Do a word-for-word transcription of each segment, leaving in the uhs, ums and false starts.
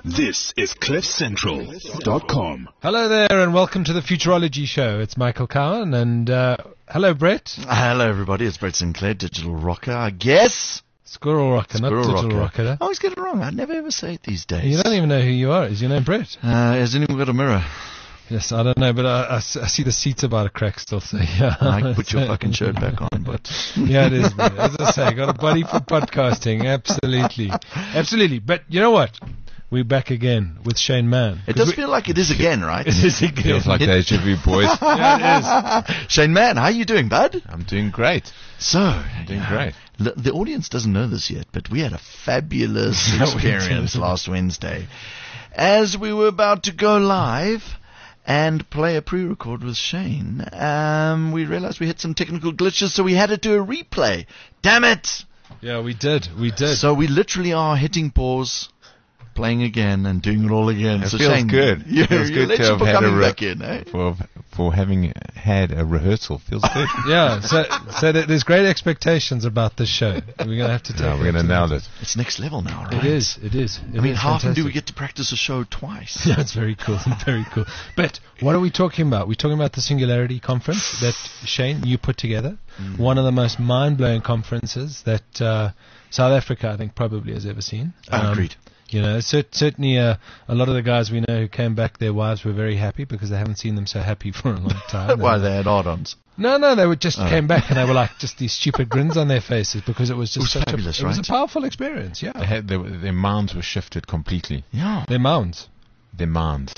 This is cliff central dot com. Hello there and welcome to the Futurology Show. It's Michael Cowan and uh, hello Brett. Hello everybody, it's Brett Sinclair, Digital Rocker, I guess. Squirrel Rocker, Squirrel not Digital Rocker. Rocker. I always get it wrong, I never ever say it these days. You don't even know who you are. Is your name Brett? Uh, has anyone got a mirror? Yes, I don't know, but I, I, I see the seats about a crack still, so yeah. Mike, put your fucking shirt back on, but... yeah, it is, man. As I say, got a body for podcasting, absolutely. Absolutely, but you know what? We're back again with Shane Mann. It does feel like it is again, right? It is again. Feels like deja vu, boys. Yeah, it is. Shane Mann, how are you doing, bud? I'm doing great. So, I'm doing yeah, great. The, the audience doesn't know this yet, but we had a fabulous Yeah, we experience did. last Wednesday. As we were about to go live and play a pre-record with Shane, um, we realized we had some technical glitches, so we had to do a replay. Damn it! Yeah, we did. We did. So we literally are hitting pause, playing again, and doing it all again. It so feels Shane, good. You, It feels you good let to you have for had a coming re- back in, eh? for for having had a rehearsal. Feels good. yeah, so so th- there's great expectations about this show. We're going to have to take Yeah, we're it going to to nail the- it. It's next level now, right? It is. It is. It I mean, is how often do we fantastic. get to practice a show twice? Yeah, it's very cool. Very cool. But what are we talking about? We're talking about the Singularity Conference that, Shane, you put together. Mm. One of the most mind-blowing conferences that uh, South Africa, I think, probably has ever seen. Oh, agreed. You know, cer- certainly uh, a lot of the guys we know who came back, their wives were very happy because they haven't seen them so happy for a long time. Why, they had add-ons? No, no, they were just Oh. came back and they were like just these stupid grins on their faces because it was just It was such fabulous, a, it was a right? powerful experience. Yeah, They had, their, their minds were shifted completely. Yeah. their mounds. Their minds.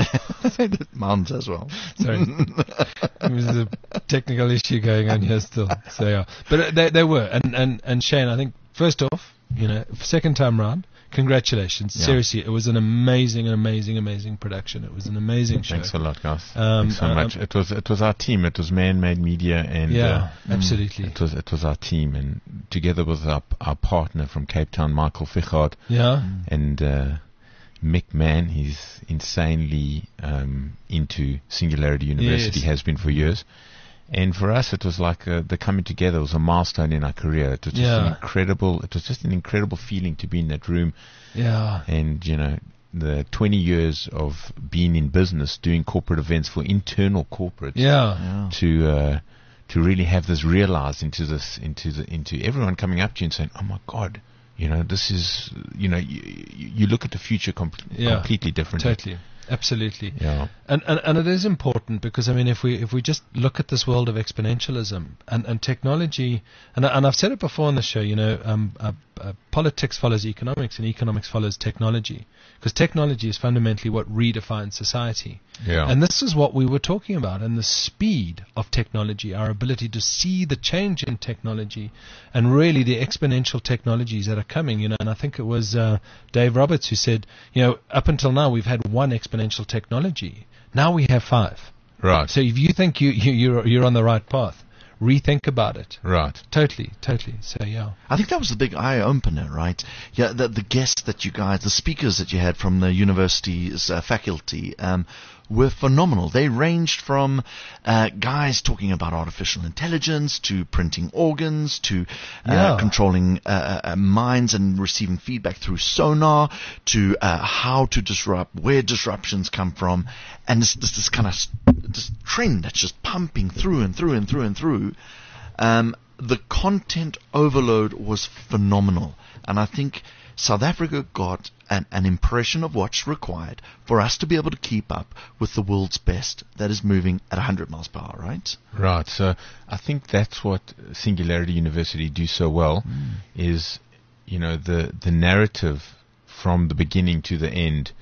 Mounds as well. Sorry, there was a technical issue going on here still. So yeah, but uh, they they were, and and and Shane, I think first off, you know, second time round, congratulations. Yeah. Seriously, it was an amazing, amazing, amazing production. It was an amazing show. Thanks a lot, guys. Um, Thanks so um, much. It was it was our team. It was Man-Made Media, and Yeah, uh, absolutely. it was it was our team, and together with our our partner from Cape Town, Michael Fichard, Yeah, and uh, Mick Mann. He's insanely um, into Singularity University, Yes. has been for years. And for us, it was like uh, the coming together. It was a milestone in our career. It was just Yeah. an incredible. It was just an incredible feeling to be in that room, yeah, and you know, the twenty years of being in business, doing corporate events for internal corporates, yeah, Yeah. to uh, to really have this realized into this into the into everyone coming up to you and saying, "Oh my God, you know, this is you know, you, you you look at the future com- Yeah. completely differently." totally, absolutely. Yeah. And, and and it is important because I mean if we if we just look at this world of exponentialism and, and technology and I- and I've said it before on the show, you know, um, uh, uh, politics follows economics and economics follows technology because technology is fundamentally what redefines society. Yeah. And this is what we were talking about, and the speed of technology, our ability to see the change in technology, and really the exponential technologies that are coming. You know, and I think it was uh, Dave Roberts who said, you know, up until now we've had one exponential technology. Now we have five. Right. So if you think you, you you're you're on the right path, rethink about it. Right. Totally, totally. So yeah. I think that was the big eye opener, right? Yeah, the, the guests that you guys, the speakers that you had from the university's uh, faculty, um, were phenomenal. They ranged from uh, guys talking about artificial intelligence to printing organs to uh, Yeah. controlling uh, uh, minds and receiving feedback through sonar to uh, how to disrupt, where disruptions come from, and this this, this kind of this trend that's just pumping through and through and through and through. Um, the content overload was phenomenal, and I think South Africa got an, an impression of what's required for us to be able to keep up with the world's best that is moving at one hundred miles per hour, right? Right. So I think that's what Singularity University do so well is, you know, the the narrative from the beginning to the end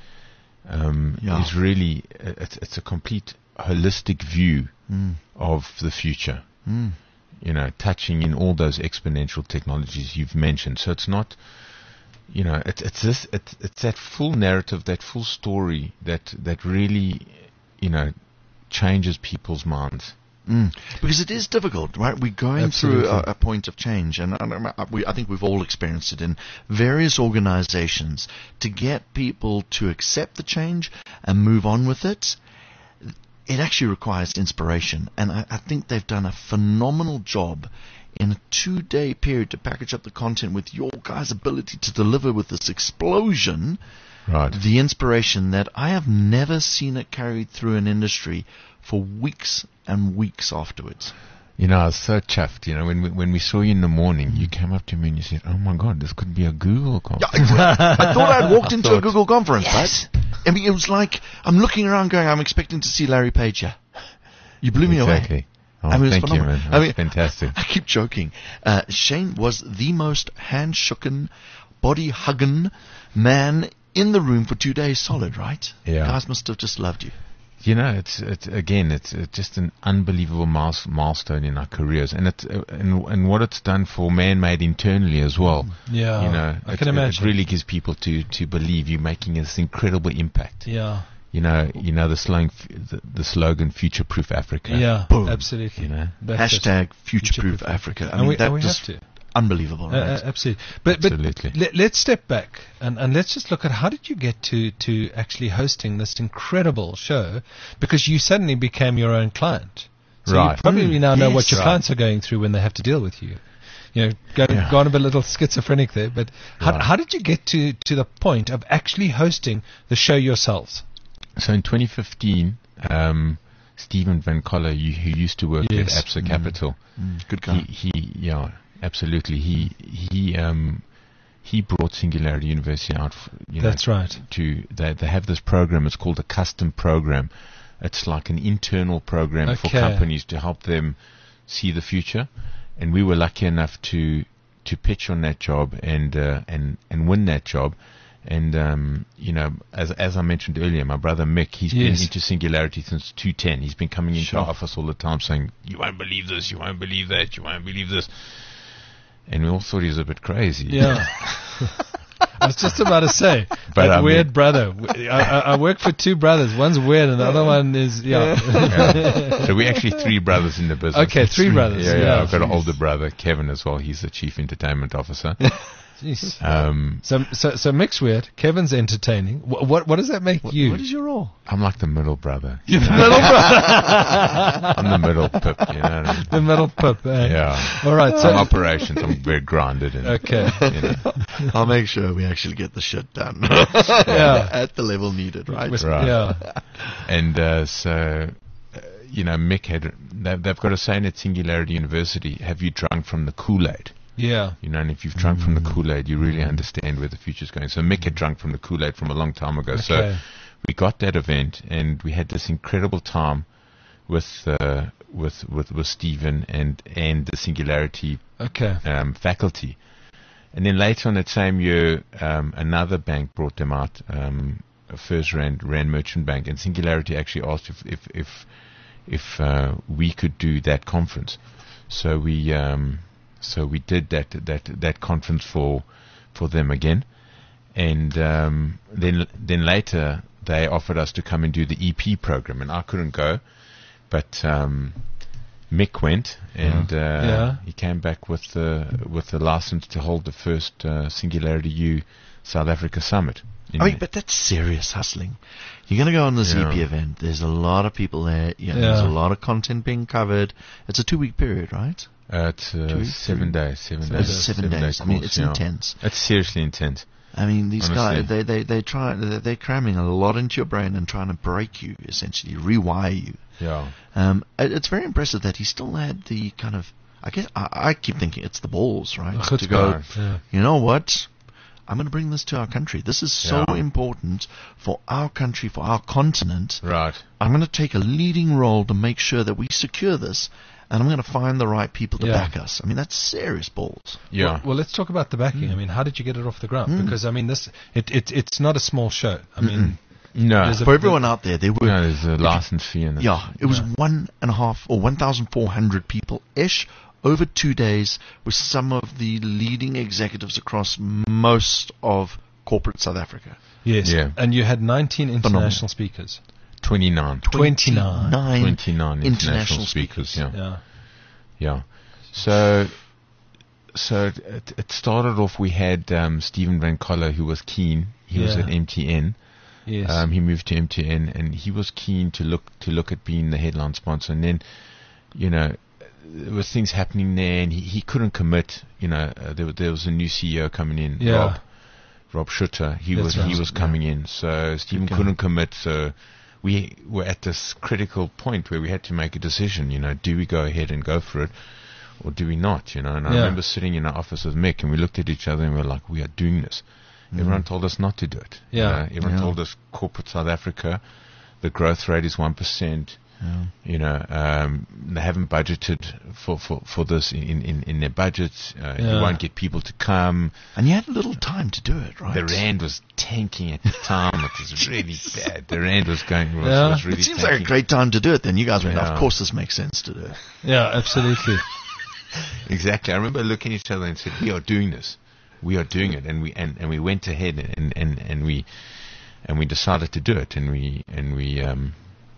um, Yeah. is really uh, it's, it's a complete holistic view Mm. of the future. Mm. You know, touching in all those exponential technologies you've mentioned. So it's not, you know, it's it's this it's it's that full narrative, that full story that that really, you know, changes people's minds. Mm. Because it is difficult, right? We're going Absolutely. through a, a point of change, and I, I, we, I think we've all experienced it in various organizations. To get people to accept the change and move on with it, it actually requires inspiration. And I, I think they've done a phenomenal job in a two-day period to package up the content with your guys' ability to deliver with this explosion. Right. the inspiration that I have never seen it carried through an industry for weeks and weeks afterwards. You know, I was so chuffed. You know, when we, when we saw you in the morning, you came up to me and you said, "Oh my God, this could be a Google conference." Yeah, I, I thought I'd walked into a Thought- Google conference, Yes. right? I mean, it was like I'm looking around going, I'm expecting to see Larry Page here. You blew me away. Exactly. Oh, I mean, it's thank you, phenomenal. man. I I mean, fantastic. I keep joking. Uh, Shane was the most hand-shooken, body-hugging man in the room for two days solid, right? Yeah. Guys must have just loved you. You know, it's it's again, it's, it's just an unbelievable miles, milestone in our careers, and it uh, and and what it's done for man-made internally as well. Yeah, You know, I it, can it- imagine. It really gives people to to believe you're making this incredible impact. Yeah, You know, you know the slogan, the, the slogan "Future-proof Africa." yeah, Boom. absolutely. You know, That's it. Hashtag future-proof Future-proof Africa. I and mean, we, that and we just have to. unbelievable, Uh, right? uh, absolutely. But, Absolutely. but let, let's step back and, and let's just look at how did you get to, to actually hosting this incredible show, because you suddenly became your own client. So Right. you probably Mm, now know yes. what your Right. clients are going through when they have to deal with you. You know, go, Yeah. gone a bit little schizophrenic there, but how, Right. how did you get to, to the point of actually hosting the show yourselves? So in twenty fifteen, um, Stephen Van Coller, you, who used to work Yes. at ABSA Capital, Mm, good guy. he, he, yeah, absolutely. He, he, um, he brought Singularity University out. f- You know, That's right. To they, they have this program. It's called a custom program. It's like an internal program for Okay. companies to help them see the future. And we were lucky enough to to pitch on that job and uh, and and win that job. And um, you know, as as I mentioned earlier, my brother Mick, he's Yes. been into Singularity since two ten. He's been coming into Sure. our office all the time saying, "You won't believe this, you won't believe that, you won't believe this." And we all thought he was a bit crazy. Yeah. I was just about to say, But, that I mean- weird brother. I, I, I work for two brothers. One's weird and the other one is, yeah. Yeah. So we're actually three brothers in the business. Okay, three brothers, Yeah, yeah. yeah. I've got an older brother, Kevin, as well. He's the chief entertainment officer. Jeez. Um, So, so, so Mick's weird. Kevin's entertaining. What, what, what does that make What, you? what is your role? I'm like the middle brother. You're the middle brother. I'm the middle pip. You know what I mean? The middle pup. eh? Yeah. All right. So, Some operations, I'm very grounded in. okay. You know. I'll make sure we actually get the shit done Yeah. at the level needed, right? With- Right. Yeah. And uh, so, uh, you know, Mick had, they've, they've got a saying at Singularity University, have you drunk from the Kool-Aid? Yeah. You know, and if you've drunk from the Kool-Aid, you really understand where the future's going. So Mick had drunk from the Kool-Aid from a long time ago. So Okay. we got that event, and we had this incredible time with uh, with with with Stephen and and the Singularity Okay. um, faculty. And then later on that same year, um, another bank brought them out, um, a First Rand Rand Merchant Bank, and Singularity actually asked if if if, if uh, we could do that conference. So we um, so we did that that that conference for for them again, and um, then then later they offered us to come and do the E P program, and I couldn't go, but um, Mick went, and uh, Yeah. he came back with the with the license to hold the first uh, Singularity U South Africa Summit. in I mean, there. but that's serious hustling. You're going to go on this Yeah. E P event. There's a lot of people there. You know, There's Yeah. a lot of content being covered. It's a two-week period, right? Uh, it's uh, Two weeks, seven three- days, seven Seven days, days. Seven days. I mean, course, it's yeah. intense. It's seriously intense. I mean, these Honestly. guys, they, they, they try, they're they're cramming a lot into your brain and trying to break you, essentially, rewire you. Yeah, Um, it- it's very impressive that he still had the kind of, I guess, I, I keep thinking it's the balls, right? to go, Chutzpah. Yeah. you know what? I'm going to bring this to our country. This is so Yeah. important for our country, for our continent. right. I'm going to take a leading role to make sure that we secure this, and I'm going to find the right people to Yeah. back us. I mean, that's serious balls. Yeah, Well, well, let's talk about the backing. I mean, how did you get it off the ground? Mm. Because I mean, this it, it it's not a small show. I mean, no, there's a- For everyone out there, there were no, there's a license fee in it. Yeah, it was Yeah. one and a half or one thousand four hundred people ish over two days with some of the leading executives across most of corporate South Africa. yes. Yeah. And you had nineteen Phenomenal. international speakers. twenty-nine. twenty-nine. Nine twenty-nine international, international speakers. speakers. Yeah, Yeah. yeah. So, so it, it started off. We had um, Stephen Van Coller, who was keen. He was Yeah. at M T N. Yes. Um, he moved to M T N, and he was keen to look to look at being the headline sponsor. And then, you know, there was things happening there, and he, he couldn't commit. You know, uh, there, there was a new C E O coming in, Yeah. Rob, Rob Schutter, he That's was right. he was coming in. So Stephen Okay. couldn't commit. So we were at this critical point where we had to make a decision. You know, do we go ahead and go for it, or do we not? You know, and I Yeah. remember sitting in our office with Mick, and we looked at each other and we were like, we are doing this. Mm. Everyone told us not to do it. you Yeah. know. Everyone Yeah. told us corporate South Africa, the growth rate is one percent. Yeah. You know, um, they haven't budgeted for, for, for this in, in, in their budgets. Uh, You Yeah. won't get people to come. And you had little time to do it, right? The rand was tanking at the time. It was really bad. The rand was going. Was, Yeah. was really It seems tanking. like a great time to do it. Then you guys went, Yeah. of course this makes sense to do it. Yeah, absolutely. Exactly. I remember looking at each other and said, "We are doing this. We are doing it." And we and, and we went ahead and, and, and we and we decided to do it. And we and we um,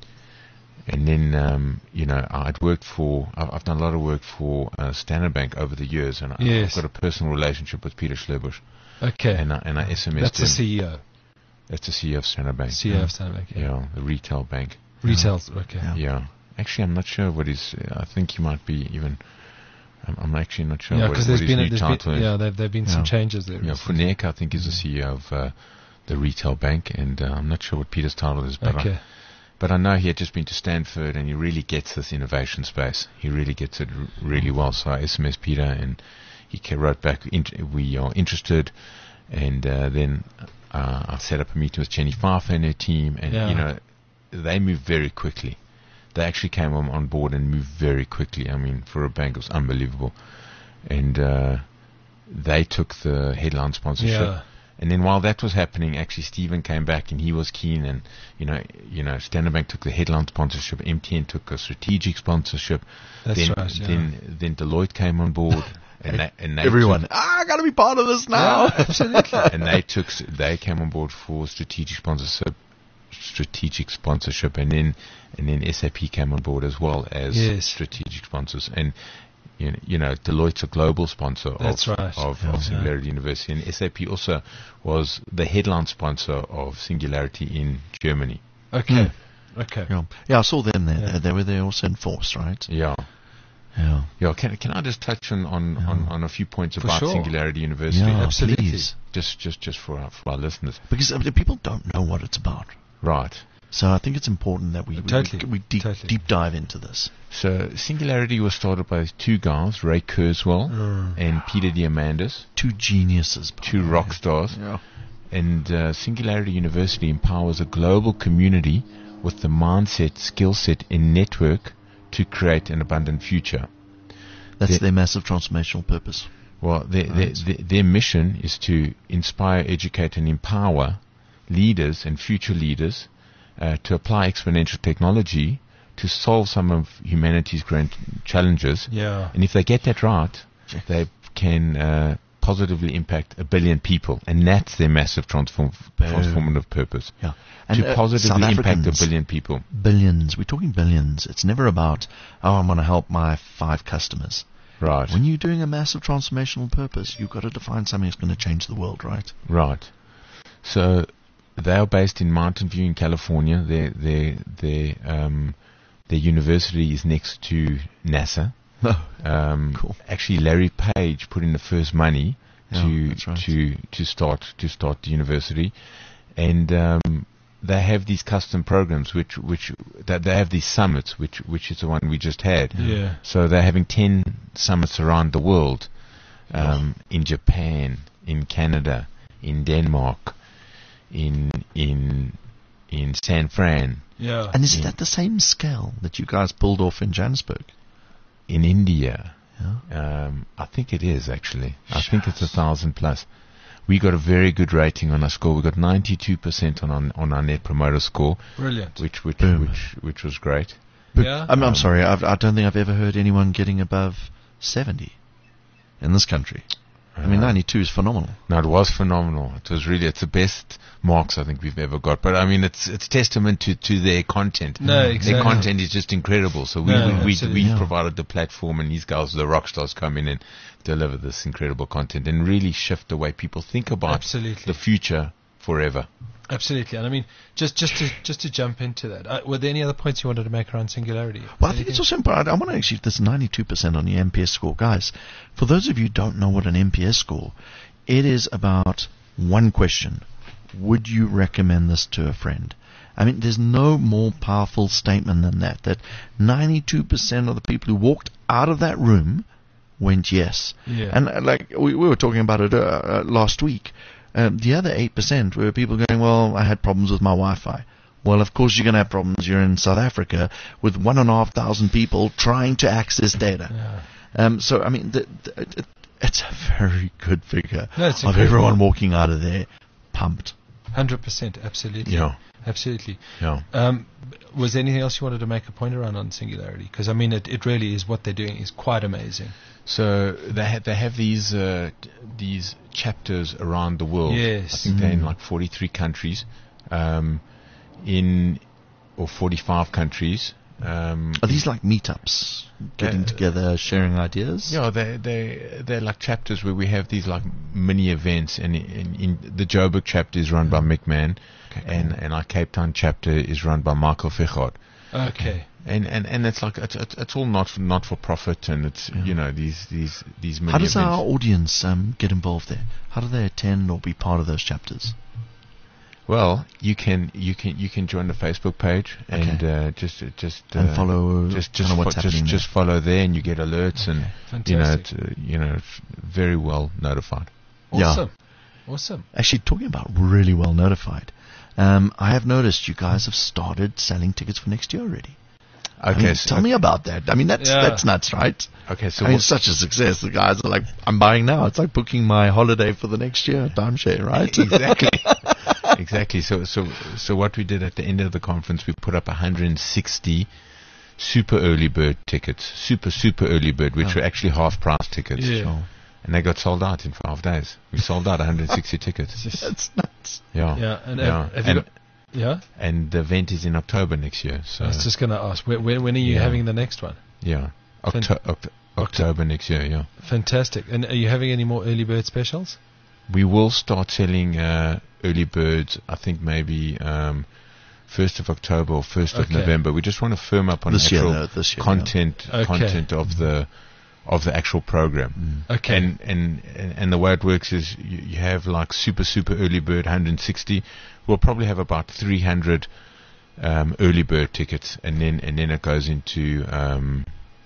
and then um, you know I'd worked for I've, I've done a lot of work for uh, Standard Bank over the years, and I, Yes. I've got a personal relationship with Peter Schlebusch, Okay. and I, and I S M S That's the him. C E O. That's the C E O of Standard Bank. C E O of Standard Bank. Yeah. Yeah, the retail bank. Retail. Okay. Yeah. Yeah. Actually, I'm not sure what his. I think he might be even. I'm, I'm actually not sure Yeah, what, because what there's his been, a, new there's title been is. yeah, there there've been Yeah. some changes there. Yeah, recently. Funeka, I think, is the C E O of uh, the retail bank, and uh, I'm not sure what Peter's title is, but Okay. I, but I know he had just been to Stanford, and he really gets this innovation space. He really gets it r- really well. So I S M S Peter, and he ca- wrote back, int- we are interested, and uh, then uh, I set up a meeting with Jenny Pfeiffer and her team, and Yeah. you know, they moved very quickly. They actually came on, on board and moved very quickly. I mean, for a bank, it was unbelievable. And uh, they took the headline sponsorship. Yeah. And then while that was happening, actually Stephen came back and he was keen. And you know, you know, Standard Bank took the headline sponsorship. M T N took a strategic sponsorship. That's then, right. Yeah. Then then Deloitte came on board. And they, and they Everyone, took, ah, I got to be part of this now. Yeah, absolutely. and they took s- they came on board for strategic sponsorship. Strategic sponsorship, and then and then S A P came on board as well as Yes. strategic sponsors, and you know, you know Deloitte's a global sponsor That's of, right. of, Yeah. of Singularity University, and S A P also was the headline sponsor of Singularity in Germany. Okay. Okay. Yeah. yeah, I saw them there. Yeah. They, they were there also in force, right? Yeah, Yeah. yeah. Can can I just touch on on, Yeah. on, on a few points For about sure. Singularity University? Yeah, Absolutely. please. Just just just for our, for our listeners, Because uh, the people don't know what it's about. right? So I think it's important that we, we, Totally. we, we deep, Totally. deep dive into this. So Singularity was started by two guys, Ray Kurzweil Mm. and Peter Diamandis, Two geniuses. by two the way. rock stars. Yeah. And uh, Singularity University empowers a global community with the mindset, skill set, and network to create an abundant future. That's The- their massive transformational purpose. Well, their, Right. their, their, their mission is to inspire, educate, and empower leaders and future leaders uh, to apply exponential technology to solve some of humanity's grand challenges. Yeah. And if they get that right, they can uh, positively impact a billion people. And that's their massive transform, Boom. transformative purpose. Yeah. to uh, positively South impact a Africans, billion people. Billions. We're talking billions. It's never about, oh, I'm going to help my five customers. Right. When you're doing a massive transformational purpose, you've got to define something that's going to change the world, right? Right. So they are based in Mountain View in California. Their their their um their university is next to NASA. Um, Cool. Actually, Larry Page put in the first money Yeah, to that's right. to to start to start the university, and um, they have these custom programs, which which that they have these summits, which which is the one we just had. Yeah. So they're having ten summits around the world, um, in Japan, in Canada, in Denmark, in in in San Fran, Yeah. And is Yeah. that the same scale that you guys pulled off in Johannesburg? in India. Yeah. Um, I think it is actually. I think it's a thousand plus. We got a very good rating on our score. We got ninety-two percent on our, on our net promoter score, Brilliant. which which Boom. which which was great. But Yeah. I'm, I'm Um, sorry, I've, I don't think I've ever heard anyone getting above seventy in this country. I mean, Uh, ninety-two is phenomenal. No, it was phenomenal. It was really, it's the best marks I think we've ever got. But I mean, it's it's testament to, to their content. No, exactly. Their content is just incredible. So we No, we, we, absolutely. we Yeah. provided the platform, and these guys, the rock stars, come in and deliver this incredible content and really shift the way people think about Absolutely. the future forever. Absolutely. And I mean, just just to just to jump into that, uh, were there any other points you wanted to make around Singularity? Well, I think it's also important. I want to actually, this ninety-two percent on the N P S score. Guys, for those of you who don't know what an N P S score, it is about one question. Would you recommend this to a friend? I mean, there's no more powerful statement than that, that ninety-two percent of the people who walked out of that room went yes. Yeah. And uh, like we, we were talking about it uh, uh, last week, um, the other eight percent were people going, well, I had problems with my Wi-Fi. Well, of course you're going to have problems. You're in South Africa with one and a half thousand people trying to access data. Yeah. Um, so, I mean, the, the, it, it's a very good figure No, it's of incredible. everyone walking out of there pumped. one hundred percent, absolutely. Yeah. Absolutely. Yeah. Um, was there anything else you wanted to make a point around on Singularity? Because, I mean, it, it really is, what they're doing is quite amazing. So they ha- they have these uh, t- these chapters around the world. Yes. I think they're in Mm. like forty-three countries, um, in or forty-five countries. Um, Are these like meetups, getting Uh, together, sharing ideas? Yeah, they they they're like chapters where we have these like mini events, and in, in the Joburg chapter is run by Mick Mann, Okay, and cool. and our Cape Town chapter is run by Michael Fichard. Okay. And, and and it's like it's it's, it's all not for, not for profit, and it's Yeah. you know these these these mini How does events. our audience um, get involved there? How do they attend or be part of those chapters? Well, you can you can you can join the Facebook page and Okay. uh, just just uh, And follow just kinda just what's fo- happening just, there. just follow there, and you get alerts, and you know Fantastic. it's, uh, you know it's very well notified. Yeah. Awesome. Awesome. Actually, talking about really well notified, um, I have noticed you guys have started selling tickets for next year already. I Okay, mean, so, tell me about that. I mean, that's Yeah. that's nuts, right? okay, so I mean, we'll- it's such a success. The guys are like, I'm buying now. It's like booking my holiday for the next year, timeshare, right? exactly, exactly. So so so what we did at the end of the conference, we put up one hundred sixty super early bird tickets, super super early bird, which Oh. were actually half price tickets, Yeah. Sure. and they got sold out in five days. We sold out one hundred sixty tickets. That's nuts. Yeah, Yeah. And yeah. have, have you and, got, yeah? and the event is in October next year. So I was just going to ask, when, when, when are you Yeah. having the next one? yeah, Fan- Octo- Oct- October next year. Yeah, Fantastic. And are you having any more early bird specials? we will start selling uh, early birds. I think maybe um, first of October or first of Okay. November. We just want to firm up on This year, actual though, this year, content yeah. Okay. content of the of the actual program. Okay. And, and and and the way it works is you, you have like super super early bird one hundred sixty. We'll probably have about three hundred um, early bird tickets, and then and then it goes into um,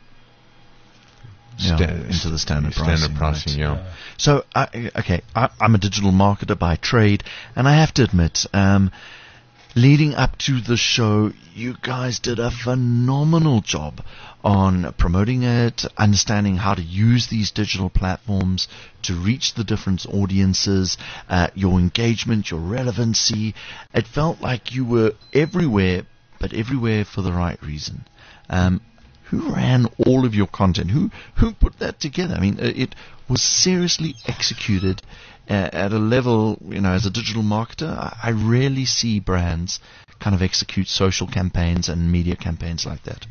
Yeah, sta- into the standard standard pricing, pricing. right. Yeah. So, I, okay, I, I'm a digital marketer by trade, and I have to admit, um, leading up to the show, you guys did a phenomenal job on promoting it, understanding how to use these digital platforms to reach the different audiences, uh, your engagement, your relevancy. It felt like you were everywhere, but everywhere for the right reason. Um, who ran all of your content? Who who put that together? I mean, uh, it was seriously executed uh, at a level, you know, as a digital marketer, I, I rarely see brands kind of execute social campaigns and media campaigns like that.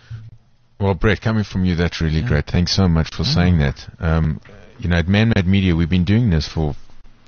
Well, Brett, coming from you, that's really Yeah. great. Thanks so much for saying that. Um, you know, at Man-Made Media, we've been doing this for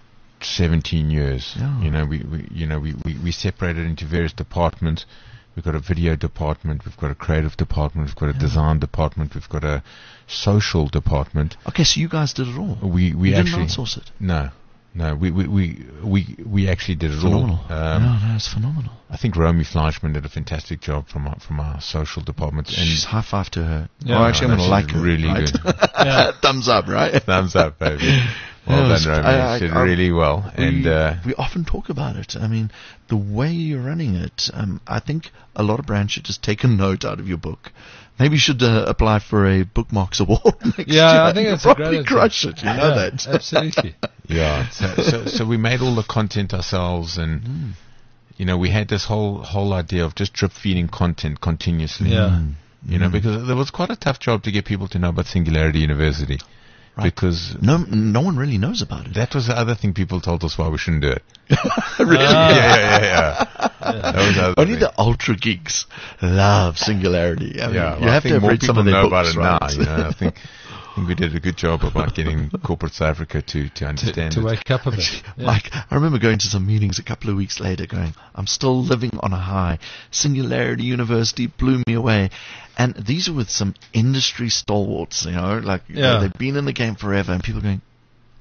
seventeen years. Yeah. You know, we, we you know we, we, we separated into various departments. We've got a video department, we've got a creative department, we've got a Yeah. design department, we've got a social department. Okay, so you guys did it all. We we you actually didn't outsource it. no. No, we we, we, we, we actually did it Phenomenal. all. Um, no, no, it's phenomenal. I think Romy Fleischman did a fantastic job from our, from our social department. And She's high five to her. Yeah, oh, actually, no, I'm going to she's like her. really right? good. Yeah. Thumbs up, right? Thumbs up, baby. Well Yeah, done, it's- Romy. I- I- She did I- really well. We, and uh, we often talk about it. I mean, the way you're running it, um, I think a lot of brands should just take a note out of your book. Maybe you should uh, apply for a Bookmarks Award next Yeah, year. I think You'll that's a great probably idea. crush it. You know Yeah, that. Absolutely. yeah, so, so so we made all the content ourselves, and Mm. you know we had this whole whole idea of just drip feeding content continuously. Yeah. Mm. You know, Mm. because there was quite a tough job to get people to know about Singularity University, Right. because No, no one really knows about it. that was the other thing people told us why we shouldn't do it. really? Ah. yeah, yeah, yeah, yeah. That was the other Only thing. the ultra geeks love Singularity. I mean, Yeah, you well, I have think to have more read some people of their know books, about it right? now. You know, I think, I think we did a good job about getting corporate South Africa to, to to, understand to it. wake up a bit. Yeah. Like, I remember going to some meetings a couple of weeks later going, I'm still living on a high. Singularity University blew me away. And these are with some industry stalwarts, you know, like Yeah. they've been in the game forever, and people going,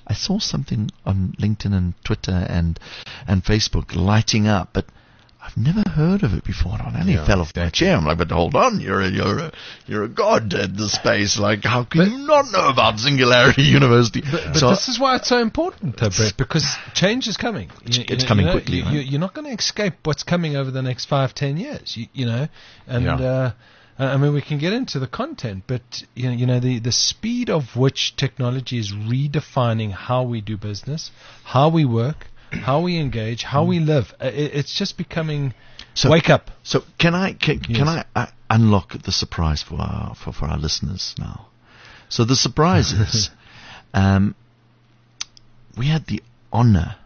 I saw something on LinkedIn and Twitter and and Facebook lighting up, but I've never heard of it before. And I nearly Yeah, fell off my exactly. chair. I'm like, but hold on, you're a, you're a, you're a god at the space. Like, how can But- you not know about Singularity University? But, but So- this is why it's so important, though, Brett, because change is coming. You- It's you coming know, quickly, You, right? you- you're not going to escape what's coming over the next five, ten years. You, you know, and Yeah. uh, I mean, we can get into the content, but you know, you know, the the speed of which technology is redefining how we do business, how we work, how we engage, how we live. Uh, It, it's just becoming. So- wake up. So can I can, can Yes. I uh, unlock the surprise for our for, for our listeners now? So the surprise is, um, we had the honor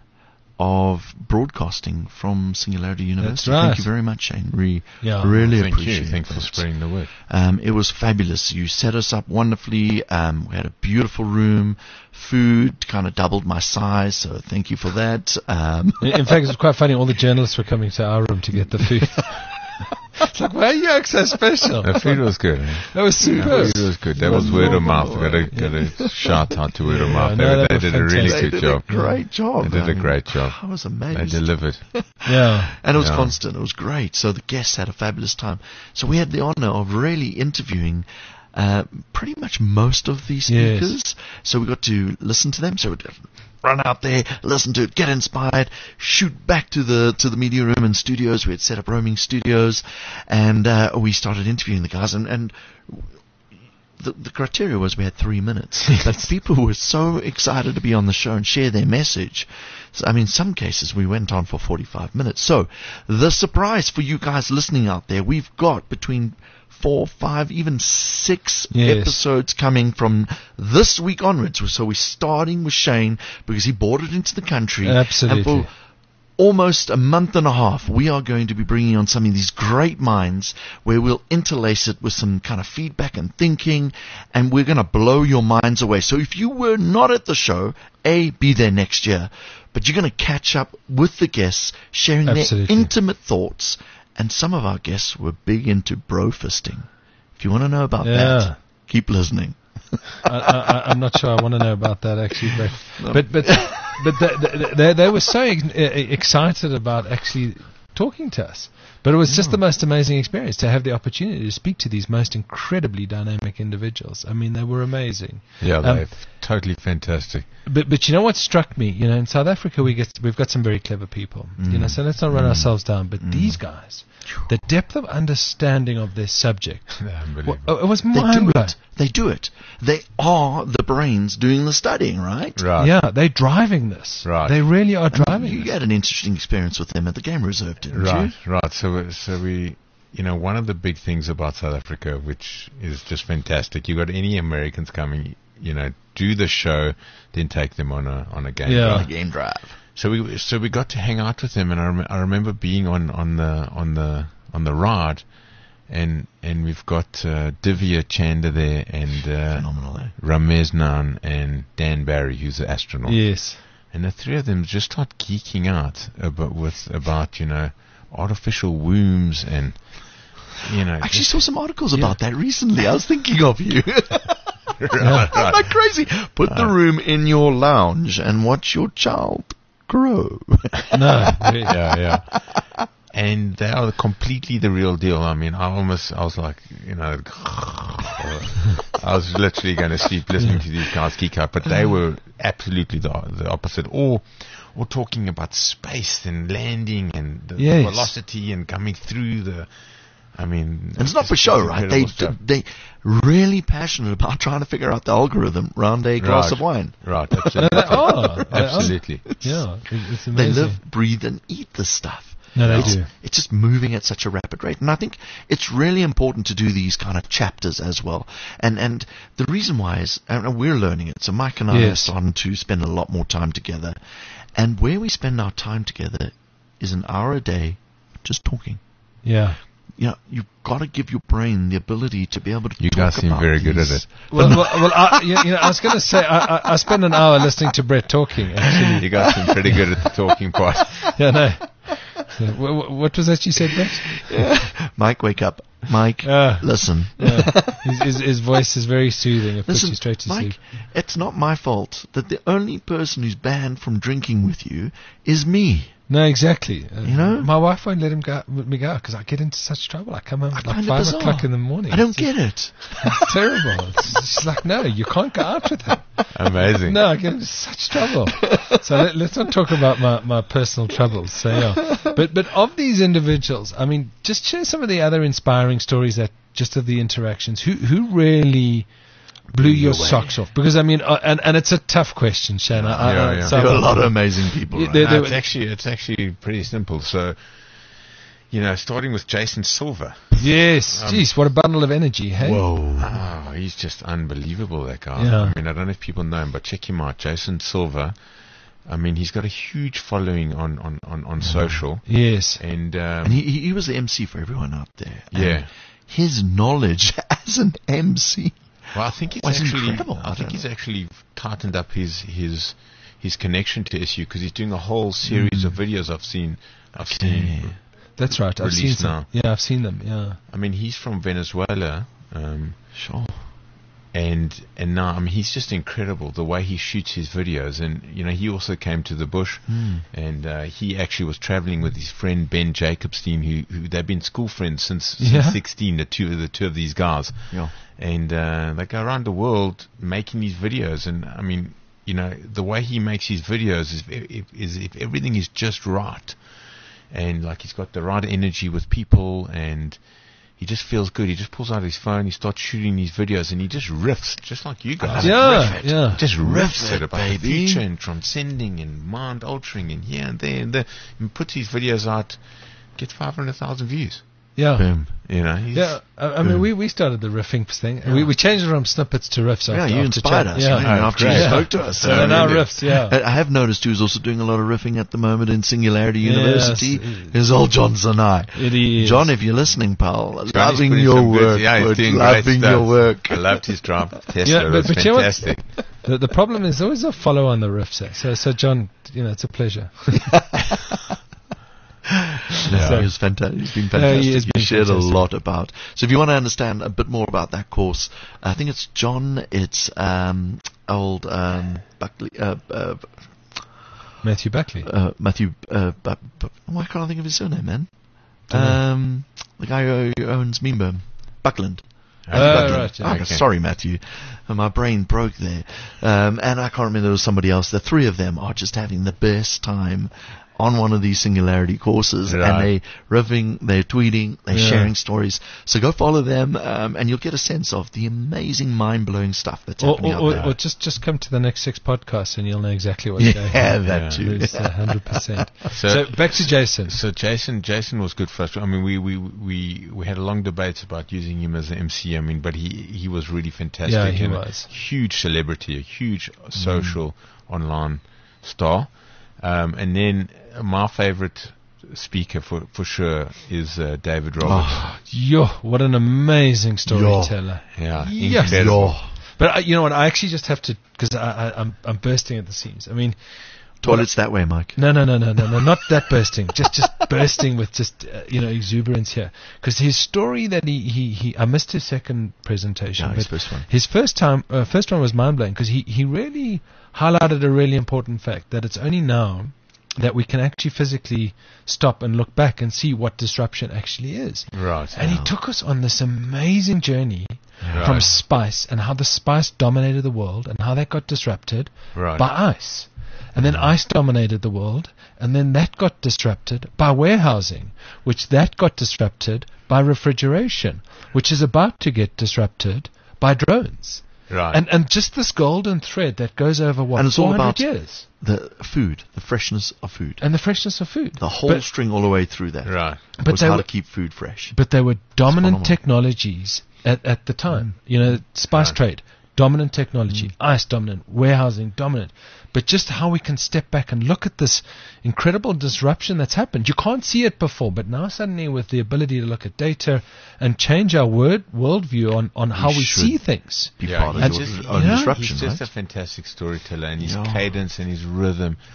of broadcasting from Singularity University. right. Thank you very much, Shane. We Yeah. really Thank appreciate you. Thanks for that. spreading the word. Um, it was fabulous. You set us up wonderfully. Um, we had a beautiful room. Food kind of doubled my size, so thank you for that. Um, In in fact, it was quite funny. All the journalists were coming to our room to get the food. It's like, why are you acting so special? The food was good. Eh? That was The superb. food was good. That was word of mouth. Got to got to shout out to word of Yeah, mouth. no, They, they they were did a really fantastic. they good did job. a great job. They did I a mean, great job. I was They amazed. delivered. Yeah. And it was Yeah. constant. It was great. So the guests had a fabulous time. So we had the honor of really interviewing uh, pretty much most of these Yes. speakers. So we got to listen to them. So we'd run out there, listen to it, get inspired, shoot back to the to the media room and studios. We had set up roaming studios, and uh, we started interviewing the guys. And, and the, the criteria was we had three minutes. But people were so excited to be on the show and share their message. So, I mean, some cases we went on for forty-five minutes. So the surprise for you guys listening out there, we've got between four, five, even six Yes. episodes coming from this week onwards. So we're starting with Shane because he brought it into the country. Absolutely. And for almost a month and a half, we are going to be bringing on some of these great minds where we'll interlace it with some kind of feedback and thinking, and we're going to blow your minds away. So if you were not at the show, A, be there next year, but you're going to catch up with the guests, sharing Absolutely. their intimate thoughts, and some of our guests were big into bro fisting. If you want to know about Yeah. that, keep listening. I, I, I'm not sure I want to know about that actually, but but but but they, they, they were so ex- excited about actually talking to us. But it was just the most amazing experience to have the opportunity to speak to these most incredibly dynamic individuals. I mean, they were amazing. Yeah, Um, they're totally fantastic. But but you know what struck me? You know, in South Africa we get we've got some very clever people. You know, so let's not run ourselves down. But these guys, the depth of understanding of their subject, They're well, unbelievable. it was They mind do blowing. it. They do it. They are the brains doing the studying, right? Right. Yeah, they're driving this. Right. They really are driving You this. had an interesting experience with them at the Game Reserve, didn't Right, you? right. So, we- so we, you know, one of the big things about South Africa, which is just fantastic, you got any Americans coming, you know, do the show, then take them on a on a game. Yeah. On drive. the game drive. So we, so we got to hang out with them, and I, rem- I remember being on, on the on the on the ride, and and we've got uh, Divya Chanda there, and uh, Phenomenal, eh? Ramesh Nan and Dan Barry, who's an astronaut. Yes. And the three of them just start geeking out about with about you know artificial wombs and you know I actually just- saw some articles Yeah. about that recently. I was thinking of you. right, I'm right. not crazy. Put the room in your lounge and watch your child grow. No. really. yeah, yeah. And they are completely the real deal. I mean, I almost, I was like, you know, I was literally going to sleep listening to these guys geek out, but they were absolutely the, the opposite. Or, or talking about space and landing and the Yes. velocity and coming through the. I mean, And it's not for show, right? They Stuff. they really passionate about trying to figure out the algorithm around a glass Right. of wine. Right, absolutely. They are. They are. Absolutely. Yeah, it- it's They amazing. live, breathe, and eat this stuff. No, they it's, do. It's just moving at such a rapid rate. And I think it's really important to do these kind of chapters as well. And and the reason why is, and we're learning it. So Mike and I are Yes. starting to spend a lot more time together. And where we spend our time together is an hour a day just talking. Yeah. You know, you've got to give your brain the ability to be able to You talk guys seem about very good at these- it. Well, well, well I, you, you know, I was going to say I, I, I spent an hour listening to Brett talking. Actually, You guys seem pretty good at the talking part. yeah, no. Yeah, wh- wh- what was that you said, Brett? Mike, wake up. Mike, Uh, listen. Yeah. his, his, his voice is very soothing. It puts Listen, you straight to Mike, sleep. it's not my fault that the only person who's banned from drinking with you is me. No, exactly. Uh, You know? my wife won't let him go let me go because I get into such trouble. I come home I at like find it five bizarre. o'clock in the morning. I don't It's get it. It's terrible. It's, she's like, no, you can't go out with him. Amazing. No, I get into such trouble. So let, let's not talk about my, my personal troubles. So yeah, but but of these individuals, I mean, just share some of the other inspiring stories that just of the interactions. Who who really blew your away. socks off? Because I mean, uh, and and it's a tough question, Shanna. I, Yeah, I, yeah. so There are a lot of amazing people. Yeah, right? they- No, they- it's actually it's actually pretty simple. So, you know, starting with Jason Silver. Yes, Um, jeez, what a bundle of energy, hey? Whoa. Oh, he's just unbelievable, that guy. Yeah. I mean, I don't know if people know him, but check him out, Jason Silver. I mean, he's got a huge following on on on, on social, Yes. and um, And he, he he was the M C for everyone out there. And yeah. his knowledge as an M C. Well, I think it's was actually. incredible. I I think don't he's know. actually tightened up his his his connection to S U because he's doing a whole series of videos. I've seen. I've seen. That's right. I've seen Released some. now. Yeah, I've seen them. Yeah. I mean, he's from Venezuela. Um, Sure. and and now I mean he's just incredible the way he shoots his videos, and you know he also came to the bush, and uh, he actually was traveling with his friend Ben Jacobstein, who, who they've been school friends since, since Yeah. sixteen. The two the two of these guys, Yeah. and uh, they go around the world making these videos, and I mean you know the way he makes his videos is if, is if everything is just right, and like he's got the right energy with people, and he just feels good. He just pulls out his phone, he starts shooting these videos, and he just riffs, just like you guys. Yeah, riff it. yeah. Just riffs Riff it it, about the baby. future and transcending and mind altering and here and there and there, and puts his videos out, gets five hundred thousand views. Yeah. Boom. You know, he's, Yeah, I, I mean, we, we started the riffing thing. We, we changed it from snippets to riffs. Yeah, after, you after inspired chat. us. Yeah, right? Oh, After great. you Yeah. spoke to us. So they're Uh, now really. riffs. Yeah. I I have noticed who's also doing a lot of riffing at the moment in Singularity Yes, University it- is old John Zanai. It is. John, if you're listening, pal, Johnny's loving putting your some good- work. yeah, he's bud, doing loving great your stuff. work. I loved his drop. Tesla. Yeah, it but- was but you know what? fantastic. The, the problem is always a follow on the riffs. eh? So, so John, you know, it's a pleasure. No, So- he was fantastic. He's been Yeah, fantastic. he has he been shared fantastic. a lot about. So if you want to understand a bit more about that course, I think it's John. It's um, old um, Buckley, uh, uh, Matthew Buckley. uh, Matthew. Uh, Bu- Bu- why can't I think of his surname, man? Um, the guy who owns Meanburn, Buckland. Oh, Buckland. right, yeah. Okay, Okay. Sorry, Matthew. Uh, My brain broke there. Um, and I can't remember, there was somebody else. The three of them are just having the best time on one of these Singularity courses. Right. And they're riffing, they're tweeting, they're Yeah. sharing stories. So go follow them, um, and you'll get a sense of the amazing, mind-blowing stuff that's Or, happening or, out or, there. or just, just come to the next six podcasts and you'll know exactly what's going Yeah, on. that Yeah. too. It's a hundred percent. So- So back to Jason. So Jason, Jason was good for us. I mean, we, we, we, we had a long debate about using him as an M C. I mean, but he, he was really fantastic. Yeah, he and was. a huge celebrity, a huge social online star. Um, and then uh, my favorite speaker for, for sure is uh, David Roberts. Oh, Yo, what an amazing storyteller. Yeah, Yes. incredible. yo. But I, you know what? I actually just have to, because I, I, I'm, I'm bursting at the seams. I mean, Toilets that way, Mike. no, no, no, no, no, no, not that bursting. Just, just bursting with just, uh, you know, exuberance here. Because his story that he, he, he, I missed his second presentation. Yeah, but his first one. His first time, uh, first one was mind blowing because he, he really highlighted a really important fact that it's only now that we can actually physically stop and look back and see what disruption actually is. Right. And he took us on this amazing journey Right. from spice and how the spice dominated the world and how that got disrupted Right. by ice. And then ice dominated the world, and then that got disrupted by warehousing, which that got disrupted by refrigeration, which is about to get disrupted by drones. Right. And and just this golden thread that goes over what And it's all four hundred about years, The food, the freshness of food. and the freshness of food. The whole But- string all the way through that. right. but was they how were- to keep food fresh. But they were dominant phenomenal. technologies at, at the time. You know, spice Right. trade, dominant technology, ice dominant, warehousing dominant. But just how we can step back and look at this incredible disruption that's happened. You can't see it before, but now suddenly with the ability to look at data and change our word worldview on, on how we should see things. Be Yeah, part of he's your just- own you know, disruption, He's just right? a fantastic storyteller, and his Yeah. cadence and his rhythm.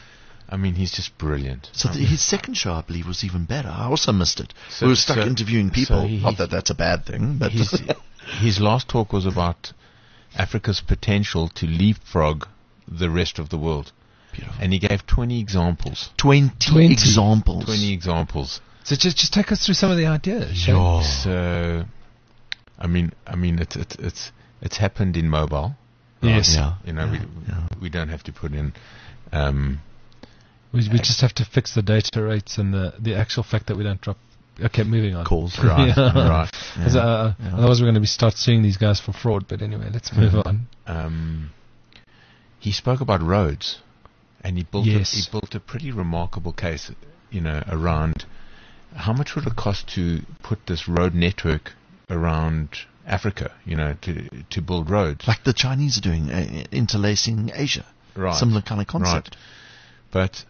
I mean, he's just brilliant. So I the, mean, his second show, I believe, was even better. I also missed it. So- we were stuck so- interviewing people. so he- Not that that's a bad thing, but his, his last talk was about Africa's potential to leapfrog the rest of the world. beautiful. And he gave twenty examples. twenty, twenty. examples. twenty examples. So just just take us through some of the ideas. Shane. Yeah. So, I mean, I mean, it's it's it's it's happened in mobile. Yes. Yeah. You know, yeah, we yeah. we don't have to put in. Um, We, we just have to fix the data rates and the, the actual fact that we don't drop. Okay, moving on. Calls. Right, Yeah. right. Yeah. As, uh, Yeah. Otherwise, we're going to be start suing these guys for fraud. But anyway, let's move on. Um, he spoke about roads, and he built Yes. a, he built a pretty remarkable case. You know, around how much would it cost to put this road network around Africa? You know, to to build roads. Like the Chinese are doing, uh, interlacing Asia. Right. Similar kind of concept. Right. But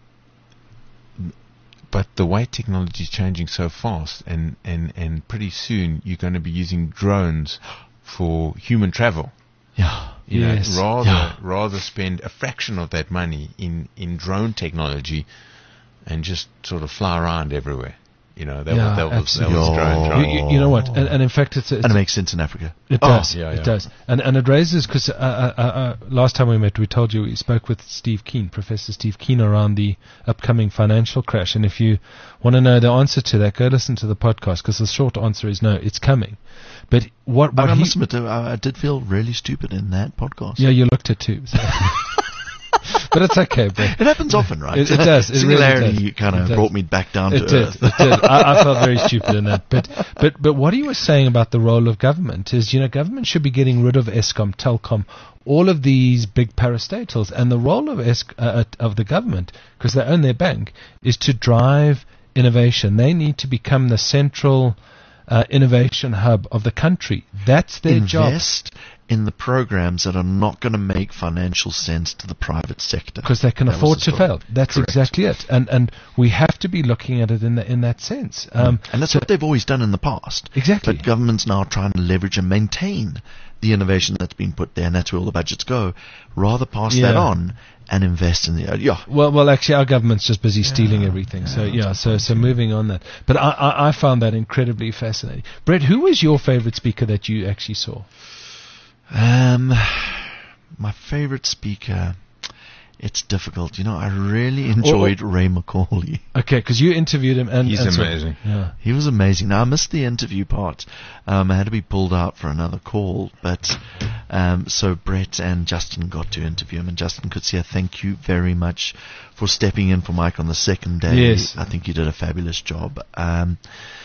but the way technology is changing so fast, and, and, and pretty soon you're going to be using drones for human travel. Yeah. You Yes. know, rather Yeah. rather spend a fraction of that money in, in drone technology and just sort of fly around everywhere. You know, that Yeah, was that was, that absolutely. was drone Yeah. drone. You, you, you know what? And, and in fact, it's, a- it's And it makes sense in Africa. It Oh, does. yeah, it yeah. does. And and it raises, because uh, uh, uh, last time we met, we told you we spoke with Steve Keen, Professor Steve Keen, around the upcoming financial crash. And if you want to know the answer to that, go listen to the podcast, because the short answer is no, it's coming. But what, what I he, must admit, uh, I, I did feel really stupid in that podcast. yeah, you looked at too. So. But it's okay, bro. It happens often, right? It- it does. It really Singularity does. kind It of does. brought me back down It to did. earth. It did. I, I felt very stupid in that. But but but what he was saying about the role of government is, you know, government should be getting rid of Eskom, Telkom, all of these big parastatals, and the role of Esc- uh, of the government, because they own their bank, is to drive innovation. They need to become the central uh, innovation hub of the country. That's their job. Invest in the programs that are not going to make financial sense to the private sector. Because they can That was afford the to story. fail. That's Correct. exactly it. And and we have to be looking at it in the, in that sense. Um, And that's so- what they've always done in the past. Exactly. But government's now trying to leverage and maintain the innovation that's been put there, and that's where all the budgets go. Rather pass that Yeah. on and invest in the uh, yeah. Well, well, actually, our government's just busy stealing everything. So yeah, so so moving on that. But I, I I found that incredibly fascinating. Brett, who was your favorite speaker that you actually saw? Um, my favorite speaker. It's difficult, you know. I really enjoyed Ray McCauley. Okay, because you interviewed him, and He's and so- amazing. yeah. He was amazing. Now I missed the interview part. Um, I had to be pulled out for another call, but um, so Brett and Justin got to interview him, and Justin could say thank you very much for stepping in for Mike on the second day. Yes. I think you did a fabulous job. Um,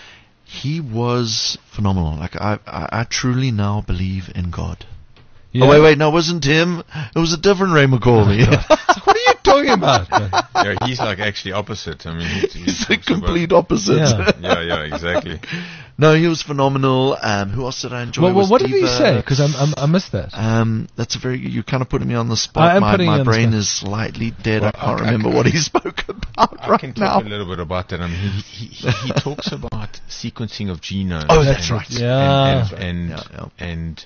he was phenomenal. Like I, I, I truly now believe in God. Yeah. Oh wait, wait, no, it wasn't him. It was a different Ray McCauley. What are you talking about? Yeah, he's like actually opposite. I mean, he, he He's the talks about- complete opposite. Yeah. Yeah, yeah, exactly. No, he was phenomenal. Um, who else did I enjoy? well, well, Was what did he Eva- say? Because I'm, I'm I missed that. Um, that's a very. You kind of putting me on the spot. I am my putting you my on the brain spot. is slightly dead. Well, I can't I- I remember can- what he spoke about I right can now. talk a little bit about that. I mean, he he, he, he talks about sequencing of genomes. Oh, that's and- right. Yeah. And and Yeah, yeah. and,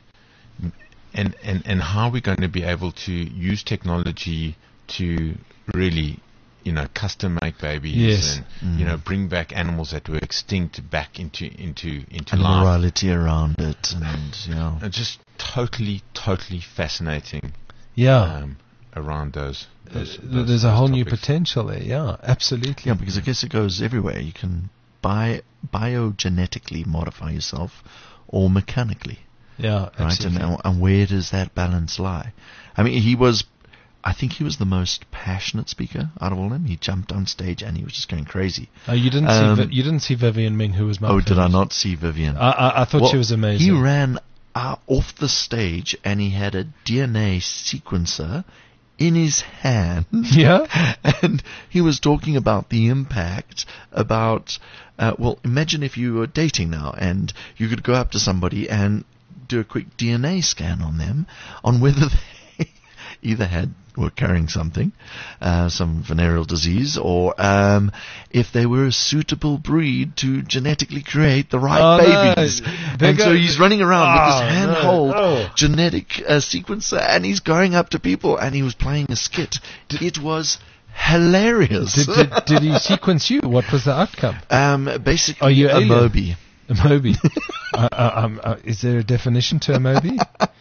and and and how we're going to be able to use technology to really, you know, custom make babies Yes. and Mm. you know bring back animals that were extinct back into into into And life. morality around it, and you know. And just totally totally fascinating. Yeah. Um, around those. those, Uh, those There's a those whole new topics. potential there. Yeah, absolutely. Yeah, because I guess it goes everywhere. You can bi- biogenetically modify yourself, or mechanically. Yeah, Right, absolutely. and, and where does that balance lie? I mean, he was, I think he was the most passionate speaker out of all of them. He jumped on stage and he was just going crazy. Oh, you didn't Um, see Vi- you didn't see Vivian Ming, who was my Oh, did I favorite. not see Vivian? I, I, I thought Well, she was amazing. He ran uh, off the stage and he had a D N A sequencer in his hand. Yeah? And he was talking about the impact about, uh, well, imagine if you were dating now and you could go up to somebody and do a quick D N A scan on them on whether they either had were carrying something, uh, some venereal disease, or um, if they were a suitable breed to genetically create the right Oh, no. babies. They And go- so he's running around with Oh, this no. handhold Oh. genetic uh, sequencer, and he's going up to people, and he was playing a skit. It was hilarious. Did, did, did he sequence you? What was the outcome? um, basically, Are you a alien? Moby. A Moby. uh, uh, um, uh, is there a definition to a Moby?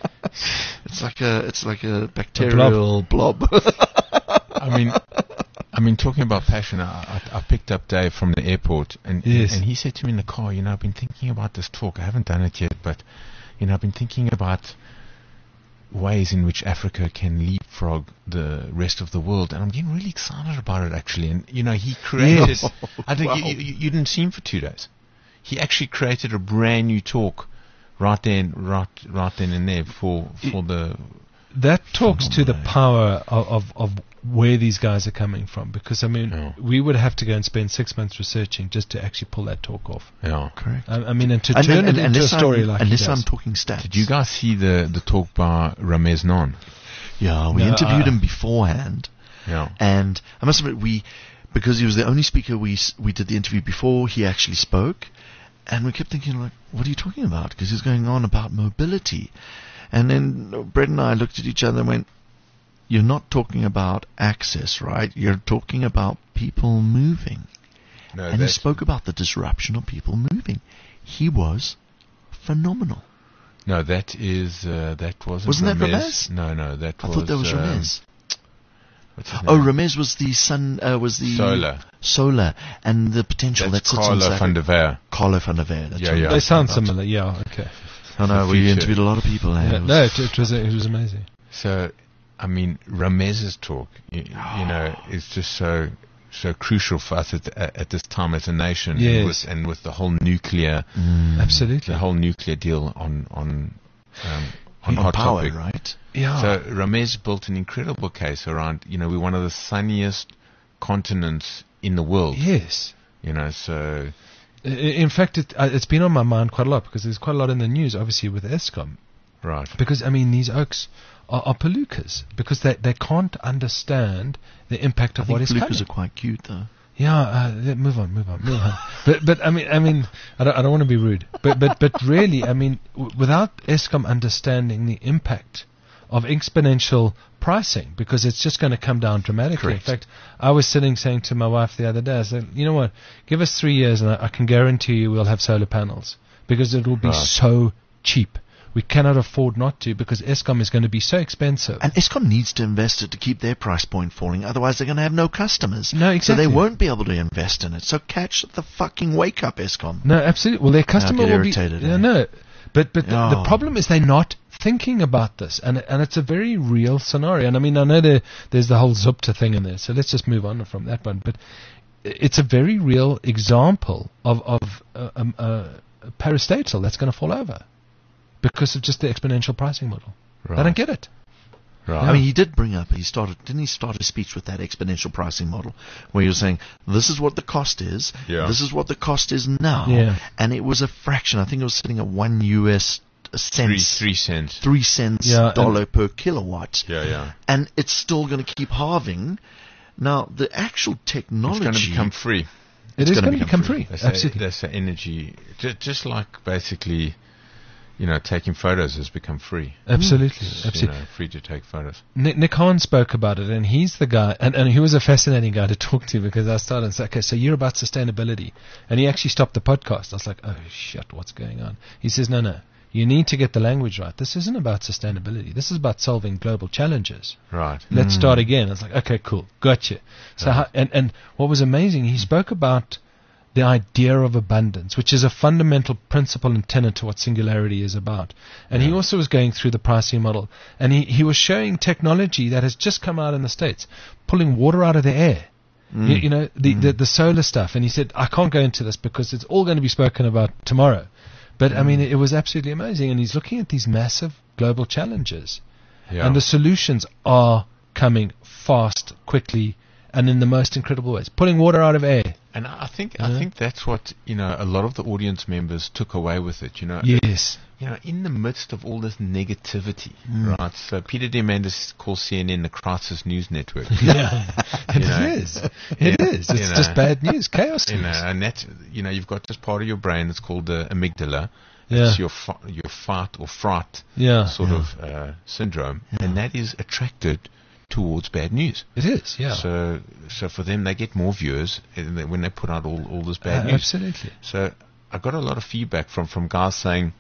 It's like a it's like a bacterial blob. I mean, I mean, talking about passion, I, I, I picked up Dave from the airport, and Yes. and he said to me in the car, you know, I've been thinking about this talk. I haven't done it yet, but you know, I've been thinking about ways in which Africa can leapfrog the rest of the world, and I'm getting really excited about it actually. And you know, he created. Yes. I think Wow. you, you, you didn't see him for two days. He actually created a brand new talk right then, right, right then and there for for the. That talks to the Phenomenal. power of, of, of where these guys are coming from. Because, I mean, Yeah. we would have to go and spend six months researching just to actually pull that talk off. Yeah. Correct. I, I mean, and to And- turn and- it and into a unless story I'm, like unless he does. I'm talking stats. Did you guys see the the talk by Ramez Non? Yeah, we No, interviewed I- him beforehand, Yeah. and I must admit, we because he was the only speaker we s- we did the interview before he actually spoke, and we kept thinking like, what are you talking about? Because he's going on about mobility, and then Brett and I looked at each other and went, "You're not talking about access, right? You're talking about people moving." No, And he spoke about the disruption of people moving. He was phenomenal. No, that is uh, that wasn't. Wasn't that Ramez. Ramez? No, no, that I was. thought that was um, Ramez. what's his Oh, name? Ramez was the sun. Uh, was the Solar. solar and the potential That's that sits Carlo inside. van der Veer. Carlo van der Veer. That's Yeah, what yeah. I'm They sound talking about. similar, yeah, okay. Oh no, The we future. interviewed a lot of people. eh? Yeah, It was- no, it, it, was, it was amazing. So, I mean, Ramez's talk, you, you know, is just so so crucial for us at, at this time as a nation, Yes. and, with, and with the whole nuclear, Mm. Absolutely. the whole nuclear deal on on um, on On hot power, topic. right? Yeah. So Ramez built an incredible case around, you know, we're one of the sunniest continents in the world. Yes. You know, so I- In fact, it, uh, it's been on my mind quite a lot because there's quite a lot in the news, obviously, with Eskom. right. Because, I mean, these oaks are, are palookas because they, they can't understand the impact I of think what is Lucas coming. are quite cute though. Yeah, uh, let- move on, move on, move on. But, but I mean, I mean, I don't, I don't want to be rude, but, but, but really, I mean, w- without Eskom understanding the impact of exponential pricing, because it's just going to come down dramatically. Correct. In fact, I was sitting saying to my wife the other day, I said, you know what, give us three years and I, I can guarantee you we'll have solar panels because it will be Right. so cheap. We cannot afford not to because Eskom is going to be so expensive. And Eskom needs to invest it to keep their price point falling. Otherwise, they're going to have no customers. No, So exactly. they won't be able to invest in it. So catch the fucking wake up, Eskom. No, absolutely. Well, their customer get will be. irritated, Yeah, eh? no, but but the, the Oh. problem is they're not thinking about this, and and it's a very real scenario. And I mean, I know there there's the whole Zupta thing in there, so let's just move on from that one. But it's a very real example of of uh, um, uh, a parastatal that's going to fall over because of just the exponential pricing model. Right. They don't get it. Right. I mean, he did bring up, he started, didn't he start his speech with that exponential pricing model where he was saying, this is what the cost is, Yeah. this is what the cost is now, Yeah. and it was a fraction. I think it was sitting at one U S three cents, three cents. three cents Yeah, and- dollar per kilowatt, Yeah, yeah. and it's still going to keep halving. Now, the actual It's technology... going to become free. It It's is gonna going to become become free. free. That's Absolutely. A, that's the energy. Just, just like basically, you know, taking photos has become free. Absolutely. It's, Absolutely. You know, free to take photos. Nick, Nick Hahn spoke about it, and he's the guy, and, and he was a fascinating guy to talk to because I started and said, okay, so you're about sustainability. And he actually stopped the podcast. I was like, oh, shit, what's going on? He says, no, no, you need to get the language right. This isn't about sustainability. This is about solving global challenges. Right. Let's start again. I was like, okay, cool, gotcha. So, how, and, and what was amazing, he spoke about the idea of abundance, which is a fundamental principle and tenet to what singularity is about. And he also was going through the pricing model, and he, he was showing technology that has just come out in the States, pulling water out of the air. You, you know, the, the, the solar stuff. And he said, I can't go into this because it's all going to be spoken about tomorrow. But, I mean, it, it was absolutely amazing. And he's looking at these massive global challenges. Yeah. And the solutions are coming fast, quickly, and in the most incredible ways. Pulling water out of air. And I think Yeah. I think that's what, you know, a lot of the audience members took away with it. You know, Yes. you know, in the midst of all this negativity, right? So Peter Diamandis calls C N N the crisis news network. Yeah. It You know, is. It yeah, is. It's you know. just bad news, chaos You know, news. and that's, you know, you've got this part of your brain that's called the amygdala. Yeah. It's your fi- your fight or fright Yeah. sort of uh, syndrome, and that is attracted towards bad news. It is, yeah. So, so for them, they get more viewers when they put out all, all this bad Uh, news. absolutely. So I got a lot of feedback from, from guys saying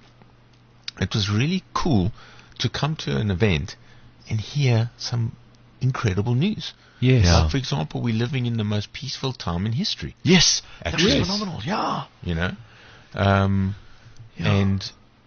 it was really cool to come to an event and hear some incredible news. Yes. Yeah. Like, for example, we're living in the most peaceful time in history, Yes, Actually. that was phenomenal. Yeah, you know. Um, yeah. and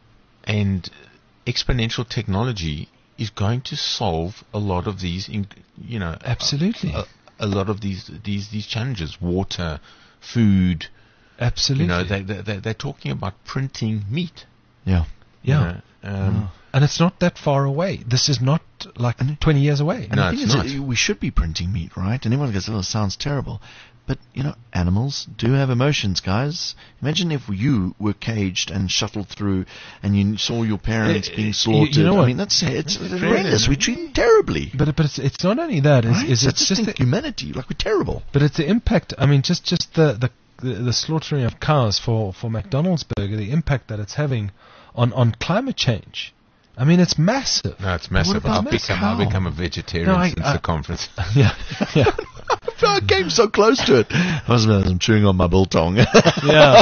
and exponential technology is going to solve a lot of these, in, you know, Absolutely. a, a lot of these these these challenges: water, food. Absolutely. You know, they, they they- they're talking about printing meat. yeah. you yeah. know, um, And it's not that far away. This is not like twenty years away. And No, the thing it's is, not. uh, we should be printing meat, right? And everyone goes, "Oh, it sounds terrible," but you know, animals do have emotions, guys. Imagine if you were caged and shuttled through, and you saw your parents Uh, being you- slaughtered. you know I what? mean, that's it's It's horrendous. really- We treat them terribly. But but it's it's not only that. Is, Right? is So it's just just think the, humanity, like we're terrible. but it's the impact. I mean, just just the the, the, the slaughtering of cows for, for McDonald's burger. The impact that it's having on, on climate change. I mean, it's massive. no, it's massive. about I've this become cow? I've become a vegetarian No, I- since I- the conference. yeah, yeah, I came so close to it. I was I'm chewing on my biltong. yeah.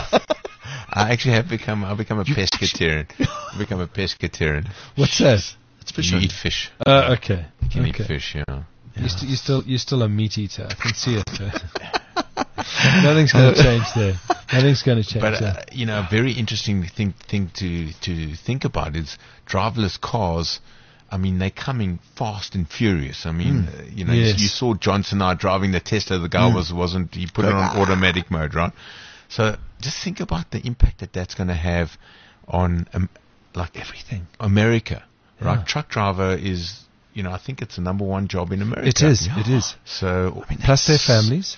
I actually have become I've become a pescatarian. I've become a pescatarian. What's that? It's fish. You on- eat fish. Uh, okay. You can okay. eat fish, yeah. You, st- you still you're still a meat eater. I can see it. Nothing's going to change there. Nothing's going to change But there. uh, you know, a very interesting thing thing to to think about is driverless cars. I mean, they're coming fast and furious. I mean, uh, you know, Yes. you saw Johnson and I driving the Tesla. The guy was wasn't. He put it on automatic mode, right? So just think about the impact that that's going to have on um, like Everything. America, right? Yeah. Truck driver is, you know, I think it's the number one job in America. It is. Yeah. It is. So Plus their families.